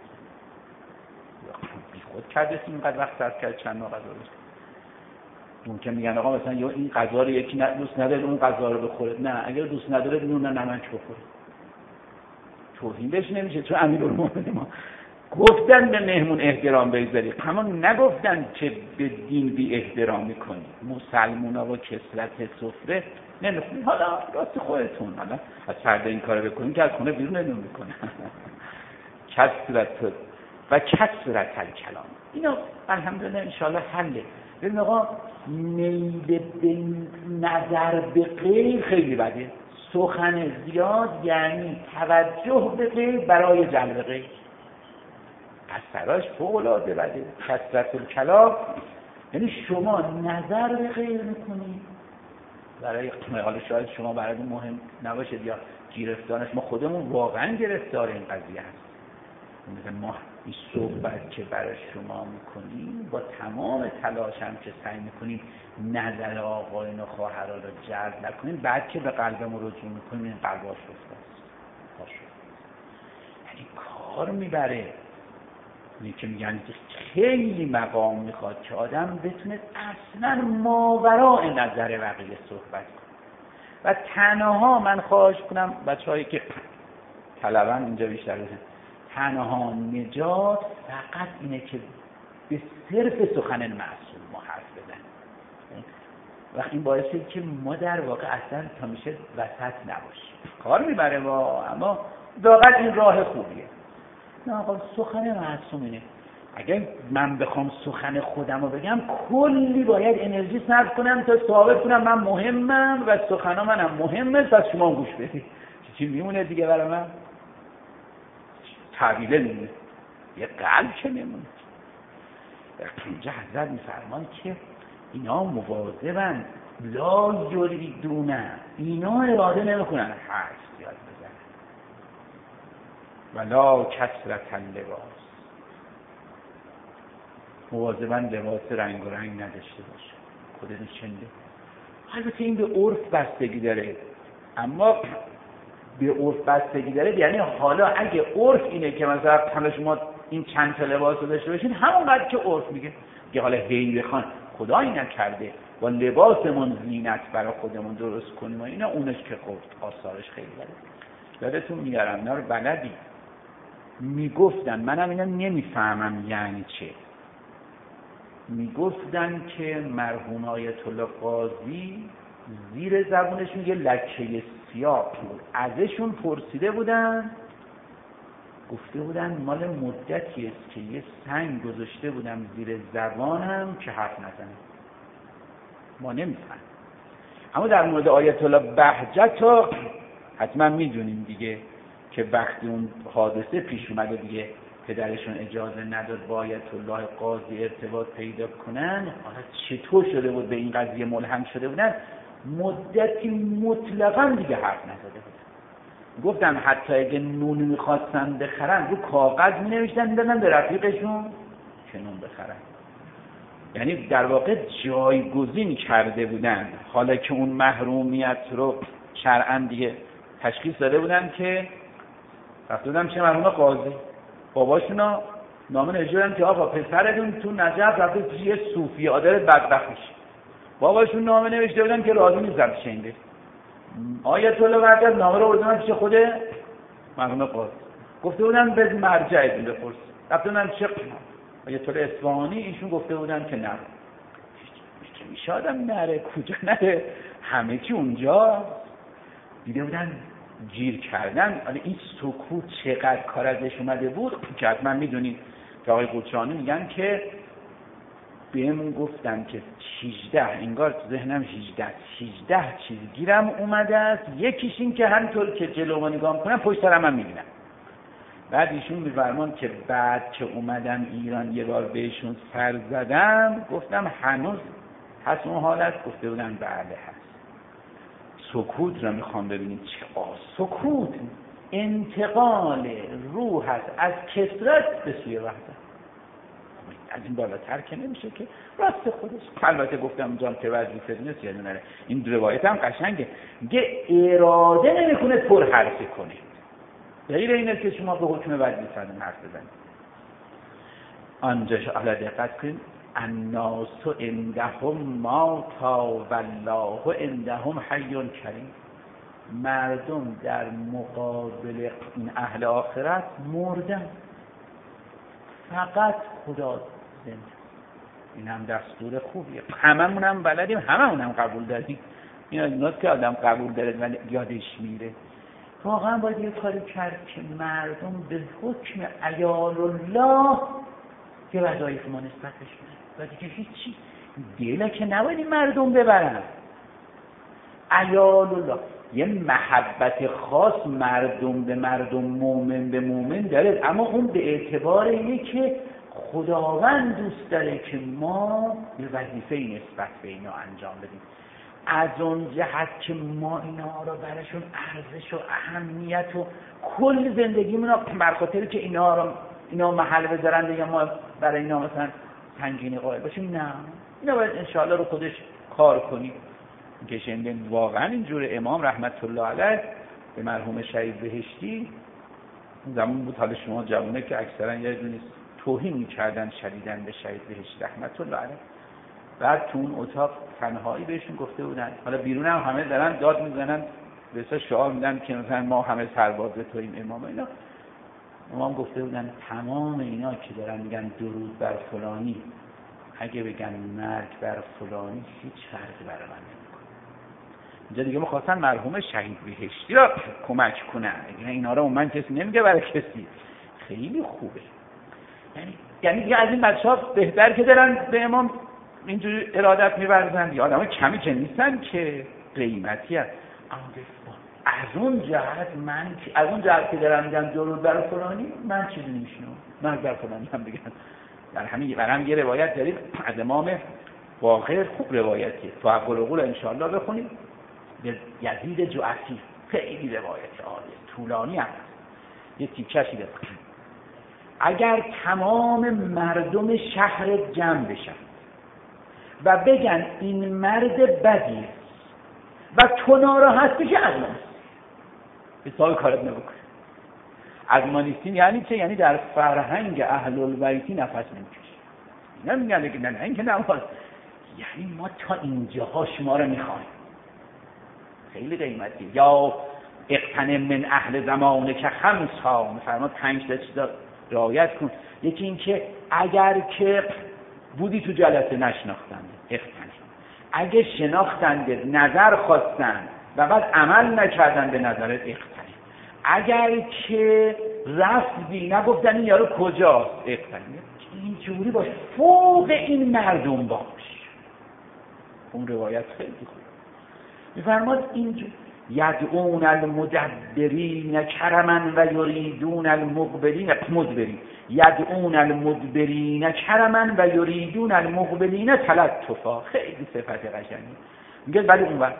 Speaker 1: بی خود کردید اینقدر وقت صرف کرد چند نوع غذا رو. ممکن میگن آقا مثلا یا این غذا رو یکی دوست نداره اون غذا رو بخوره. نه، اگر دوست نداره نون و نمک بخوره. توهین بهش نمیشه. چون امیرالمومنین ما گفتن به مهمون احترام بذارید، اما نگفتن که به دین بی احترام میکنید. مسلمونا با کثرت سفره نمیخونید. حالا راست خودتون، حالا از فردا این کارو بکنید که از خونه بیرون نمیکنه. کثرت و کثرت الکلام، اینا الحمدلله ان شاء الله حله. ببین آقا میل به نظر به غیر خیلی بده. سخن زیاد یعنی توجه به غیر برای جلب غیر، اثراش فوق‌العاده بده. کثرت الکلام یعنی شما نظر به غیر میکنید برای حالا شاید شما برای مهم نباشه یا گرفتارش، ما خودمون واقعا گرفتار این قضیه هست. ما این صحبت که برای شما میکنیم با تمام تلاش هم که سعی میکنیم نظر آقایون و خواهرها رو جلب نکنیم، بعد که به قلبمون رجوع میکنیم این قلب آشفته است. یعنی کار میبره. اینی که میگن خیلی مقام میخواد که آدم بتونه اصلا ماوراء نظر بقیه صحبت کنه. و تنها من خواهش کنم بچه‌هایی که طلبن اینجا بیشتر بزن، تنها نجات فقط اینه که به صرف سخن معصوم ما حرف بزنیم. و این باعثه که ما در واقع اصلا تا میشه وسط نباشیم. کار میبره اما واقعا این راه خوبیه. نه آقا سخن معصوم اینه. اگر من بخوام سخن خودم رو بگم کلی باید انرژی صرف کنم تا ثابت کنم من مهمم و سخنا منم مهمه، پس شما گوش بدید. چی میمونه دیگه برای من؟ طویله میمونه، یه قلب که میمونه. اینجا حضرت میفرمان که اینا مواظبن، لا یریدونه، اینا اراده نمیکنن حرف زیاد بزنن. ولا کثرت اللباس، مواظبن لباس رنگ و رنگ نداشته باشه. خودتون شنیده؟ البته این به عرف بستگی داره، اما به عرف بستگی داره. یعنی حالا اگه عرف اینه که مثلا همه شما این چند تا لباس رو داشته باشین، همونقدر که عرف میگه که حالا هی بخوان خدایی نکرده با لباسمون زینت برای خودمون درست کنیم و اینا، اونش که گفت آثارش خیلی بده. یادتون میارم اینا رو بلدی میگفتن، منم اینا نمیفهمم یعنی چه. میگفتن که مرحوم آیت الله قاضی زیر زبونشون یه لکه سیاه بود، ازشون پرسیده بودن، گفته بودن مال مدتی است که یه سنگ گذاشته بودم زیر زبانم که حرف نزنه. ما نمیفهم. اما در مورد آیت الله بهجت ها حتما میدونیم دیگه که وقتی اون حادثه پیش اومده دیگه پدرشون اجازه نداد با آیت الله قاضی ارتباط پیدا کنن. حالا چطور شده بود به این قضیه ملهم شده بودن؟ مدتی مطلقاً دیگه حرف نزده بودن. گفتن حتی اگه نون میخواستن بخرن رو کاغذ مینوشتن میدادن به رفیقشون که نون بخرن. یعنی در واقع جایگزین کرده بودن، حالا که اون محرومیت رو شرعاً دیگه تشخیص داده بودن که رفته بودن چه مرحوم قاضی، باباشونا نامه نوشته بودن که آقا پسرتون تو نجف رفته پیش یه صوفی عادل بدبخت میشه. باباشون نامه نوشته بودن که راضی نیستن شنده. آیت الله برکت نامه رو آوردن پیش خود مرحوم قاضی، گفته بودن به مرجعتون بپرس. رفته بودن چه آیت الله اصفهانی، ایشون گفته بودن که نه میشه آدم نره، کجا نره، همه چی اونجا. دیده بودن گیر کردن. حالا این سکوت چقدر کار ازش اومده بود که حتما میدونید که آقای قدرانی میگن که بهمون گفتن که 16 انگار تو ذهنم 18 چیز گیرم اومده است، یکیش این که همینطور که جلو ما نگاه میکنم پشت سرم هم میبینم. بعد ایشون میفرمان که بعد که اومدم ایران یه بار بهشون سر زدم، گفتم هنوز هست اون حالت؟ گفته بودن بله هست. سکوت را میخوام ببینید چه سکوت انتقال روح هست از کثرت به سوی وحدت. از این بالاتر که نمیشه که راست خودش. البته گفتم جان که وظیفه نیست یادم نره. این روایت هم قشنگه، میگه اراده نمیکنه پر حرفی کنه، غیر اینه که شما به حکم وظیفه حرف بزنید. آنجاش حالا دقت کنید، الناس عندهم ماتا والله عندهم حی کریم. مردم در مقابل این اهل آخرت مردن، فقط خدا زنده. این هم دستور خوبیه، هممون هم بلدیم، هممون هم قبول داریم. این از که آدم قبول داره ولی یادش میره. واقعا باید یه کاری کرد که مردم به حکم عیال الله که وظایف ما نسبت بشونه و دیگه هیچی دیله که نباید این مردم ببرن. عیال الله یه محبت خاص مردم به مردم، مومن به مومن داره، اما اون به اعتبار اینه که خداوند دوست داره که ما یه وظیفه نسبت به اینا انجام بدیم. از اون جهت که ما اینا رو براشون ارزش و اهمیت و کل زندگیمون رو بر خاطر که اینا محل بذارن دیگه ما برای اینا مثلا تنگینی قائل باشیم، نه، اینا باید انشاءالله رو خودش کار کنیم. که شنیدین واقعا اینجور امام رحمت الله علیه به مرحوم شهید بهشتی زمان بود، حالا شما جوونه که اکثرا یه دونی توهین می‌کردن شدیداً به شهید بهشتی رحمت الله علیه. بعد تو اون اتاق تنهایی بهشون گفته بودن، حالا بیرون هم همه دارن داد میزنن به اساس شعار میدن که مثلا ما همه سرباز توییم امام. اینا امام گفته بودن تمام اینا که دارن میگن درود بر فلانی، اگه بگن مرگ بر فلانی هیچ فرقی برای من نمیکنه. اینجا دیگه می‌خواستن مرحوم شهید بهشتی را کمک کنن، اینا رو من کسی نمیگه برای کسی. خیلی خوبه. یعنی دیگه از این بچه‌ها بهتر که دارن به امام اینجوری ارادت می‌ورزن، یا آدم‌ها کمی که نیستن که قیمتی هست. از اون جهت که دارن میگن درود بر فلانی، من چیزی نمی‌شنوم، مرگ بر فلانی هم بگن. برام یه روایت داریم از امام باقر، خوب روایتیه، تو عقل و قول انشاءالله بخونید، به یزید جعفی، خیلی روایت عالیه، طولانی هم یه تیکشی بخونید. اگر تمام مردم شهر جمع بشن و بگن این مرد بدی و تو ناراحت بشی، از ما حساب کارت نبکن. از ما نیستین یعنی چه؟ یعنی در فرهنگ اهل البیتی نفس نمیکشی. نمیگن که نه این که نماز، یعنی ما تا اینجاها شما رو میخوایم. خیلی قیمتی. یا اقتنم من اهل زمانه که خمسا، مثلا 5 تا چیزا رعایت کن. یکی این که اگر که بودی تو جلسه نشناختند اقتنم، اگه شناختند نظر خواستند و بعد عمل نکردن به نظرت اقتنم، اگر که رفتی نگفتن این یارو کجاست اقتنم. اینجوری باش، فوق این مردم باش. اون روایت خیلی خوب میفرماد اینجور یدعون المدبرین کرما و یریدون المقبلین مدبرین، یدعون المدبرین کرما و یریدون المقبلین تلطفا. خیلی صفت قشنگی. میگه ولی اون وقت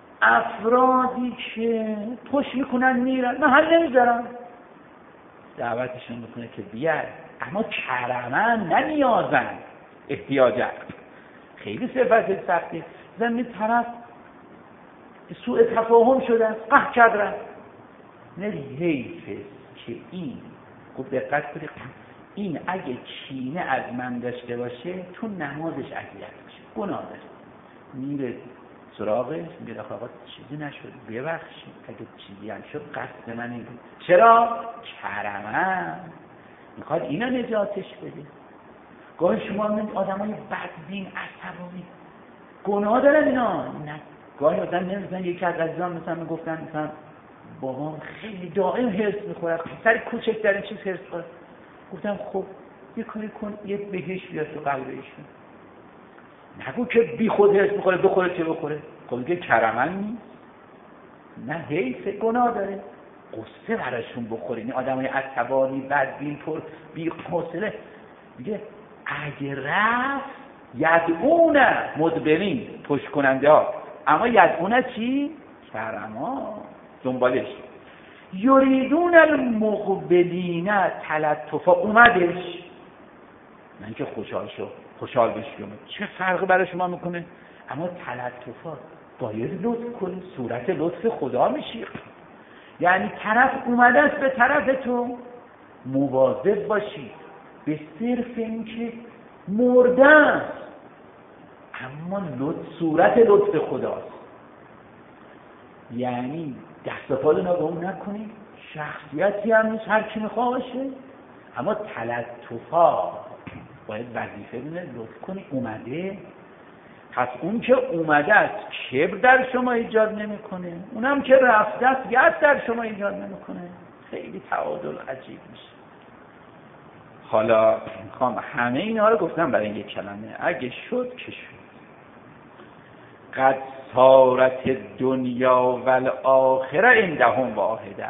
Speaker 1: افرادی که پشت میکنن میرن، محل نمیذارن، دعوتشون میکنه که بیاد، اما کرما، نه نیازن، احتیاجه. خیلی صفت سختی. زمین طرف سوء تفاهم شده است، قهر کرد رفت. نه حیفه که این، خوب دقت کنید، این اگه کینه از من داشته باشه تو نمازش اذیت میشه، گناه داره، میره سراغش میگه آقا چیزی نشد ببخشید، اگه چیزی هم شد قصد من این بود. چرا؟ کرمم میخواد اینا نجاتش بده. گاهی شما میبینید آدمای بدبین عصبانی گناه دارن اینا، نه گاهی آدم نمیدونن. یکی از عزیزان مثلا میگفتن مثلا بابام خیلی دائم هرس میخوره، سر کوچکترین چیز هرس میخوره. گفتم خب یه کاری کن، یه بهش بیاد تو قلب ایشون، نگو که بی خود هرس میخوره بخوره چه بخوره. خب دیگه کرمن نیست، نه حیث گناه داره، قصه براشون بخوره. این آدمای عصبانی بدبین پر بی حوصله میگه اگه رفت یدعون مدبرین، پشت کننده ها، اما یدعون چی؟ کرما دنبالش. یریدون المقبلین تلطفا، اومدش من که خوشحال بشیم، چه فرقی برای شما میکنه؟ اما تلطفا باید لطف کنی، صورت لطف خدا میشی. یعنی طرف اومده است به طرف تو، مواظب باشی به صرف اینکه مرده است اما صورت لطف خداست. یعنی دست و پا رو اون نکنی، شخصیتی هم نیست هر کی میخواد باشه، اما تلطفا باید وظیفه بینه لطف کنی. اومده، پس اون که اومده است کبر در شما ایجاد نمیکنه، اونم که رفته است گرد در شما ایجاد نمیکنه. خیلی تعادل عجیب میشه. حالا میخوام همه اینا رو گفتم برای یک کلمه، اگه شد که شد. قد صارت دنیا و الاخره عندهم واحده.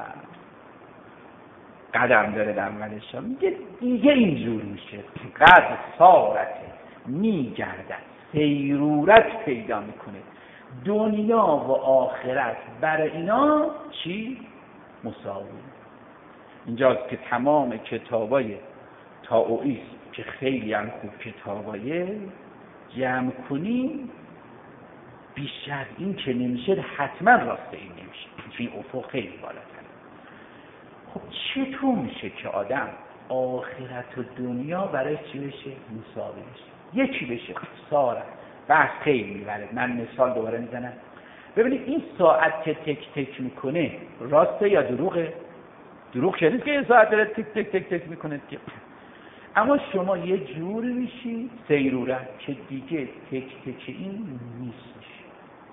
Speaker 1: قدم داره در اولش میگه دیگه اینجور میشه. قد صارت میگردد، سیرورت پیدا میکنه دنیا و آخرت برای اینا چی؟ مساوی. اینجاست که تمام کتابای تائوئیسم که خیلی هم خوب کتابای جمع کنی بیشتر از این که نمیشه، حتما راست این نمیشه، چون افق خیلی بالاتر. خب چطور میشه که آدم آخرت و دنیا برای چی بشه؟ مساوی بشه، یکی بشه. ساره بحث خیلی میبره. من مثال دوباره میزنم. ببینید این ساعت که تک تک میکنه راسته یا دروغه؟ دروغ که نیست که این ساعت داره تک تک تک تک میکنه. اما شما یه جوری میشی سیرورت که دیگه تک تک این نیست میشه.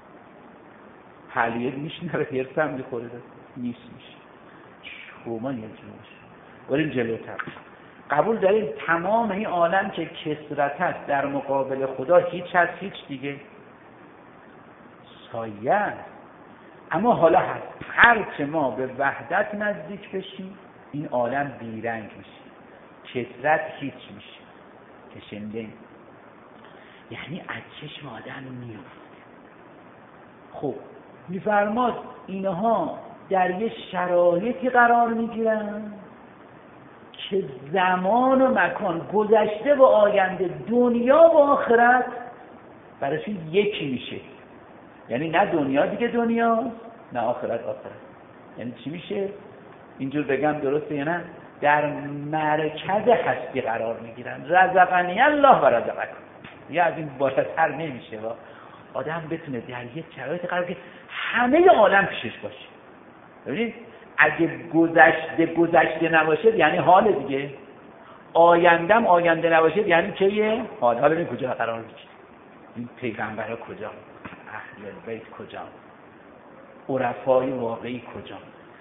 Speaker 1: حلیه میشنره هرسم میخوره نیست میشه. شما یه جوری میشه. بریم جلوتر. قبول داریم تمام این عالم که کثرت است در مقابل خدا هیچ هست، هیچ دیگه سایه است. اما حالا هست هر که ما به وحدت نزدیک بشیم این عالم بیرنگ میشه، کثرت هیچ میشه، کشنده. یعنی از چشم آدم میفته. خب میفرماد اینها در یه شرایطی قرار میگیرن که زمان و مکان، گذشته و آینده، دنیا و آخرت براشون یکی میشه. یعنی نه دنیا دیگه دنیا، نه آخرت آخرت. یعنی چی میشه؟ اینجور بگم درسته یا نه؟ در مرکز هستی قرار میگیرن. رزقنی الله و رزقکم. یا از این بالاتر نمیشه و آدم بتونه در یک شرایط قرار که همه عالم پیشش باشه. ببینید اگه گذشته نباشه یعنی حال دیگه، آیندم آینده نباشه یعنی چیه؟ حالا این کجا قرار میگیره؟ این پیغمبرها کجا؟ اهل بیت کجا؟ عرفای واقعی کجا؟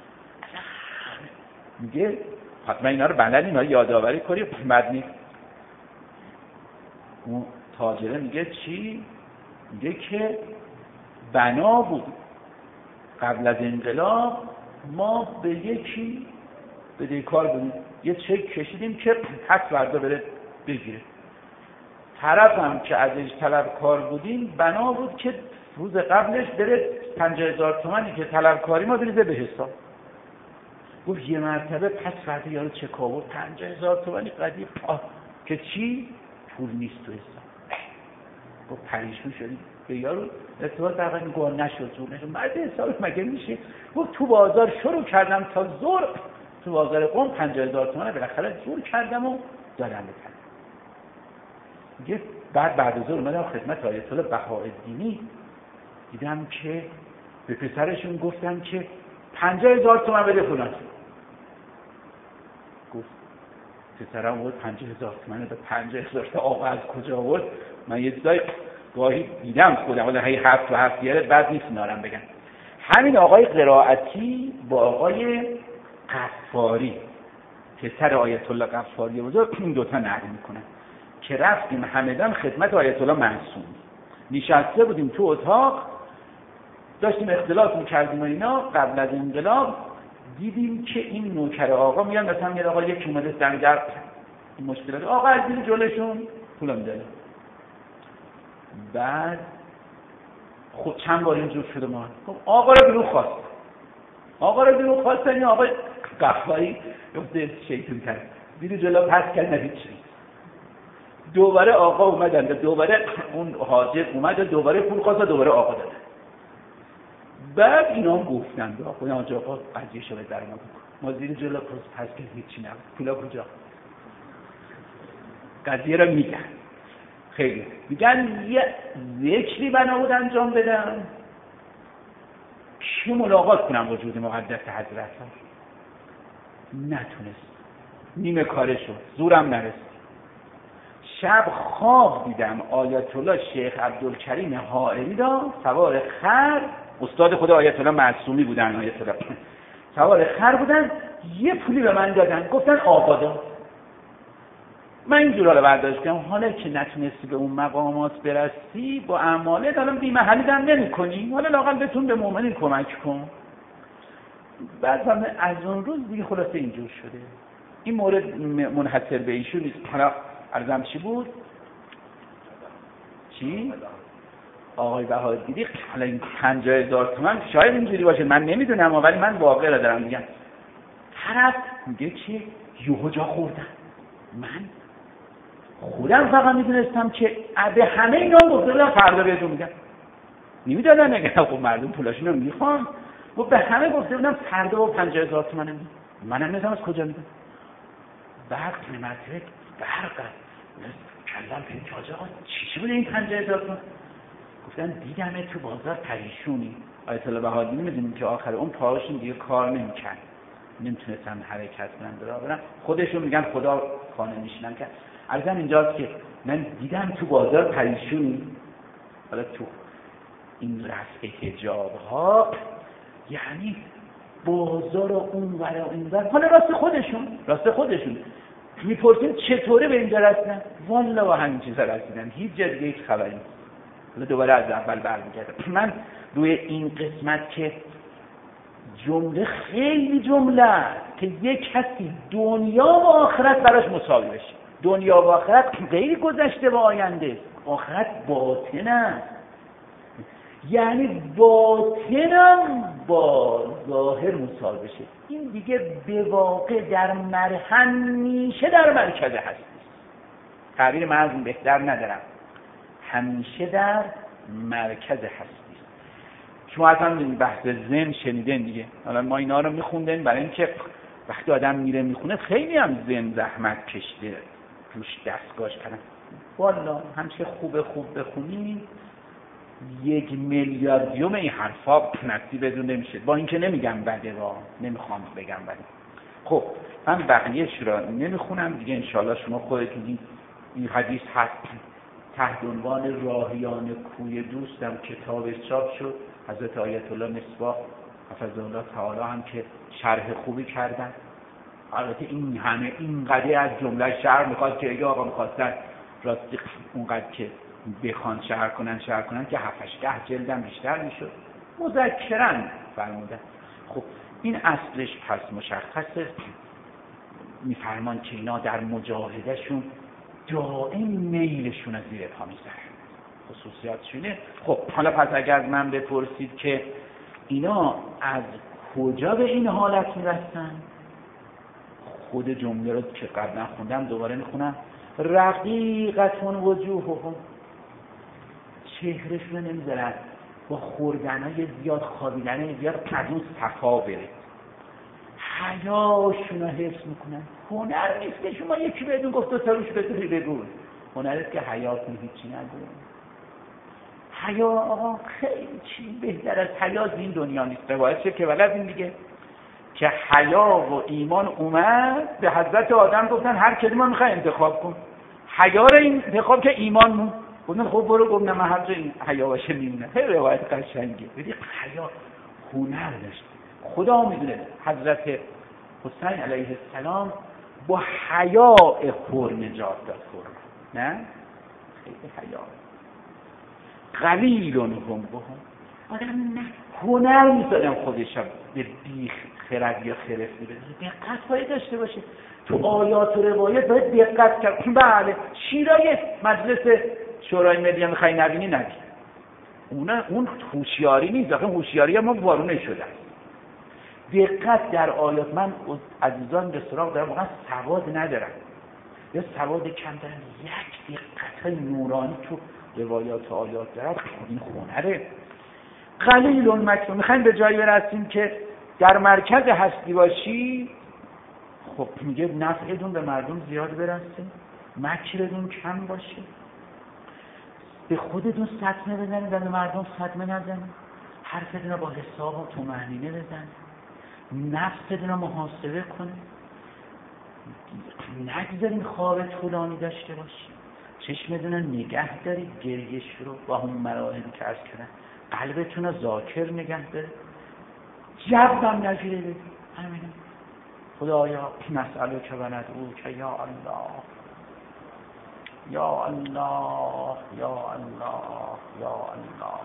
Speaker 1: میگه حتما اینا رو بلدیم، اینا رو یادآوری کنیم. بد نیست. اون تاجره میگه چی؟ میگه که بنا بود قبل از انقلاب ما به یکی بدهکار بودیم، یه چک کشیدیم که پس فردا بره بگیره. طرف هم که ازش طلبکار بودیم بنا بود که روز قبلش بره 50,000 تومانی که طلبکاری ما بریزه به حساب. گفت یه مرتبه پس فردا یارو چک آورد 50,000 تومانی قدیم. که چی؟ پول نیست تو حساب. گفت پریشون شدی به یارو ارتباط برقرار گوه نشد زور نشد. مرد حساب مگه میشه؟ گفت تو بازار شروع کردم تا زور تو بازار قم 50,000 تومان بالاخره زور کردم و دادم بکنم. میگه بعد از ظهر اومدم خدمت آیت الله بهاءالدینی، دیدم که به پسرشون گفتن که 50,000 تومان بده فلان. گفت پسرم بود 50,000 تومان به 50,000 تا آقا از کجا آورد؟ من یه چیزای گاهی دیدم خودم، ولی هی 7 تا 7 یاره بعد نیست نارم بگم. همین آقای قرائتی با آقای غفاری پسر آیت الله غفاری بزرگ این دوتا نقل میکنن که رفتیم همدان خدمت آیت الله معصوم، نشسته بودیم تو اتاق داشتیم اختلاف میکردیم و اینا. قبل از انقلاب دیدیم که این نوکر آقا میان مثلا میگه آقا یک اومده سنگر این مشکلات آقا از دید جلوشون پول میده. بعد خب چند بار اینجور شده ما آقا رو بیرون خواست، آقا رو بیرون خواستن. این آقا غفاری گفته شیطون کرد بیرون جلو پس کرد ندید چی. دوباره آقا اومدن دوباره اون حاجب اومد دوباره پول خواست دوباره آقا داد. بعد اینا هم گفتن به آقا آقا قضیه شده در ما بکن ما زیر جلو پس که هیچی نبود پولا کجا. قضیه رو میگن خیلی میگن یه ذکری بنا بود انجام بدم که ملاقات کنم وجود مقدس حضرت ها. نتونست، نیمه کاره شد، زورم نرسید. شب خواب دیدم آیت الله شیخ عبدالکریم حائری را سوار خر، استاد خود آیت الله معصومی بودن، آیت الله سوار خر بودن، یه پولی به من دادن گفتن آقا داد. من اینجورا رو برداشت کردم حالا که نتونستی به اون مقامات برسی با اعماله دارم بی محلی دم نمی کنی، حالا لااقل بتون به مؤمنین کمک کن. بعد از اون روز دیگه خلاصه اینجور شده. این مورد منحصر به ایشون نیست. حالا عرضم چی بود؟ چی؟ آقای بهاءالدینی حالا این 50,000 تومان شاید اینجوری باشه من نمیدونم، ولی من واقعا را دارم میگم. طرف میگه که یوهو جا خوردم. من خودم فقط میدونستم که به همه اینا گفته بودم فردا بهتون میگم. نمیدادن نگه خب مردم پولاشونو میخوان. و به همه گفته بودم فردا با 50,000 تومان میدم. منم نمیدونم از کجا میدم. بعد نمترک برقه کلم پنجاجه آقا چی بوده این 50,000 تومان؟ گفتن دیدم تو بازار پریشونی. آیت الله بهاءالدینی میدونیم که آخر اون پاهاشون دیگه کار نمیکرد، نمیتونستن حرکت کنن برن، خودشون میگن خدا خانه میشنن کرد. عرضم اینجاست که من دیدم تو بازار پریشونی. حالا تو این رفع حجاب ها یعنی بازار اون ور این ور، حالا راست خودشون میپرسیم چطوره به اینجا رسیدن؟ والا با همین چیزا رسیدن، هیچ جا دیگه هیچ خبری نیست. حالا دوباره از اول برمیگردم. من روی این قسمت که جمله خیلی جمله که یک کسی دنیا و آخرت براش مساوی بشه. دنیا و آخرت غیر گذشته و آینده، آخرت باطن است. یعنی باطنم با ظاهر مساوی بشه. این دیگه به واقع همیشه در مرکز هستی. تعبیر من از این بهتر ندارم. همیشه در مرکز هستی. شما اصلا بحث ذهن شنیدین دیگه. حالا ما اینا رو میخوندیم برای اینکه وقتی آدم میره میخونه خیلی هم ذهن زحمت کشیده روش دستگاهش کردن. والا همشه خوب بخونی 1 میلیاردیوم این حرفا نصیبتون نمیشه. با اینکه نمیگم بده را نمیخوام بگم بده. خب من بقیه‌اش را نمیخونم دیگه، انشالله شما خودتون این حدیث هست تحت عنوان راهیان کوی دوستم کتابش چاپ شد. حضرت آیت الله مصباح حفظه الله تعالی هم که شرح خوبی کردن. البته این همه اینقدر از جمله شرح میخواد که اگه آقا میخواستن راستی اونقدر که بخوان شرح کنن که 7-8 جلدم بیشتر میشد. مذکراً فرمودن. خب این اصلش پس مشخصه. میفرمان که اینا در مجاهدهشون دائم میلشون از زیر پا میذارن، خصوصیاتشونه. خب حالا پس اگر من بپرسید که اینا از کجا به این حالت میرسن، خود جمله رو که قبلا خوندم دوباره میخونم. رقیقتون وجوههم، چهرشون نمیذارن با خوردنهای زیاد خوابیدنهای زیاد از اون صفا بره، حیاشون رو حفظ میکنن. هنر نیست که شما یکی بدون گفت و سروش بذاری بگو، هنریست که حیاتون هیچی نداره. حیا آقا خیلی چی بهتر از حیا این دنیا نیست. روایت چه که ولد این دیگه که حیا و ایمان اومد به حضرت آدم گفتن هر کدوم رو میخوای انتخاب کن، حیا رو انتخاب که ایمان مون. گفتن خب برو. گفت نه من هر جا این حیا باشه میمونه. خیلی روایت قشنگه. بدی حیا هنر داشت. خدا میدونه حضرت حسین علیه السلام با حیا خور نجات داد. خور نه خیلی حیا. قلیل هم آدم نه هنر می‌ذارم خودش به بیخ خرد یا خرفتی بده. دقت باید داشته باشه تو آیات و روایت، باید دقت کرد. بله شیرای مجلس شورای ملی میخوای نبینی نبینی، اون هوشیاری نیست. آخه هوشیاری ما وارونه شده. دقت در آیات. من عزیزان به سراغ دارم واقعا سواد ندارم یا سواد کم دارم، یک دقت نورانی تو روایات و آیات دارد. این هنره. قلیل مکتوم. میخوایم به جایی برسیم که در مرکز هستی باشی، خب میگه نفعتون به مردم زیاد برسه، مکرتون کم باشه، به خودتون صدمه بزنید و به مردم صدمه نزنید، حرفتون رو با حساب و طمأنینه بزنید، نفستون رو محاسبه کنید، نگذارین خواب طولانی داشته باشید، چشمتون رو نگه دارید، گریش رو با هم مراحل که عرض کردن، قلبتون رو ذاکر نگه دارید، جبم نگیره بدید. همینه. خدایا نسألو که وندعو که یا الله یا الله یا الله یا الله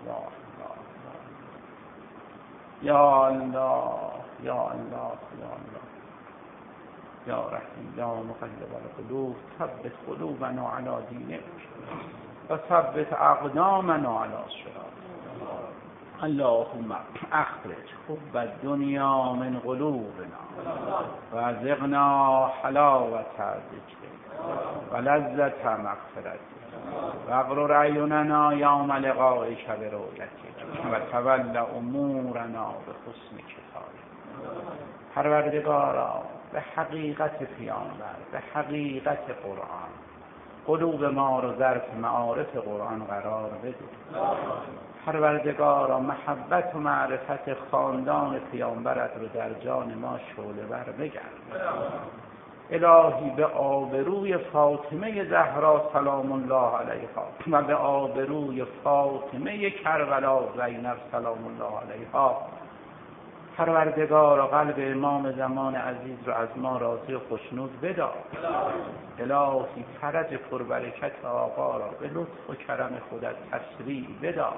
Speaker 1: یا الله یا الله یا الله یا رحیم یا مقلب القلوب ثبت قلوبنا علی دینک و ثبت اقدامنا علی صراطک. اللهم اخرج حب الدنیا من قلوبنا و ارزقنا حلاوة ذکرک و لذة مغفرتک و اغرر اعیننا یوم لقائک برؤیتک و تول امورنا بحسن کفایتک. پروردگارا به حقیقت پیامبر، به حقیقت قرآن قلوب ما رو ظرف معارف قرآن قرار بده. پروردگارا محبت و معرفت خاندان پیامبرت رو در جان ما شعله ور بگرد. الهی به آبروی فاطمه زهرا سلام الله علیها و به آبروی فاطمه کربلا زینب سلام الله علیها، پروردگارا قلب امام زمان عزیز رو از ما راضی و خوشنود بدار. الهی فرج پربرکت آقا را به لطف و کرم خودت تسریع بدار.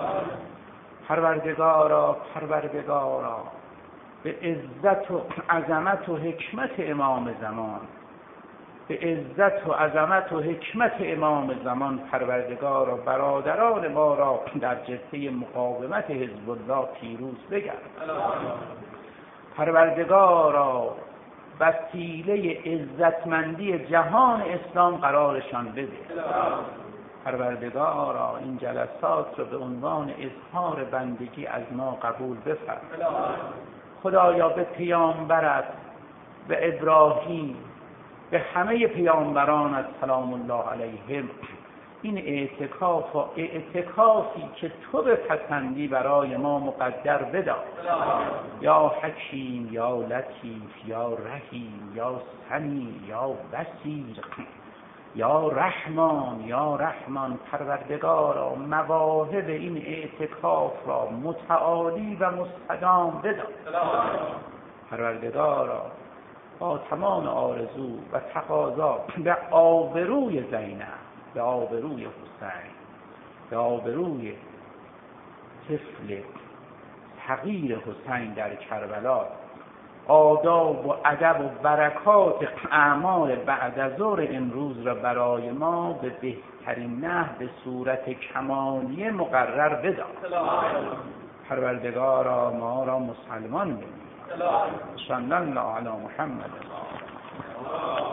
Speaker 1: پروردگارا به عزت و عظمت و حکمت امام زمان، به عزت و عظمت و حکمت امام زمان، پروردگارا برادران ما را در جبهه مقاومت حزب الله پیروز بگرد. پروردگارا وسیله عزتمندی جهان اسلام قرارشان بده. پروردگارا این جلسات رو به عنوان اظهار بندگی از ما قبول بفرما. خدایا به پیامبرت، به ابراهیم، به همه پیامبرانت سلام الله علیهم این اعتکافی که تو بپسندی برای ما مقدر بدار. یا حکیم، یا لطیف، یا رحیم، یا سمیع، یا بصیر، یا رحمان، پروردگارا مواهب این اعتکاف را متعالی و مستدام بدار. پروردگارا با تمام آرزو و تقاضا به آبروی زینب، به آبروی حسین، به آبروی طفل حقیر حسین در کربلا، آداب و ادب و برکات اعمال بعد از ظهر امروز را برای ما به بهترین نحو به صورت کمالیه مقرر بدار. پروردگارا ما را مسلمان بمین. صلی الله علی محمد.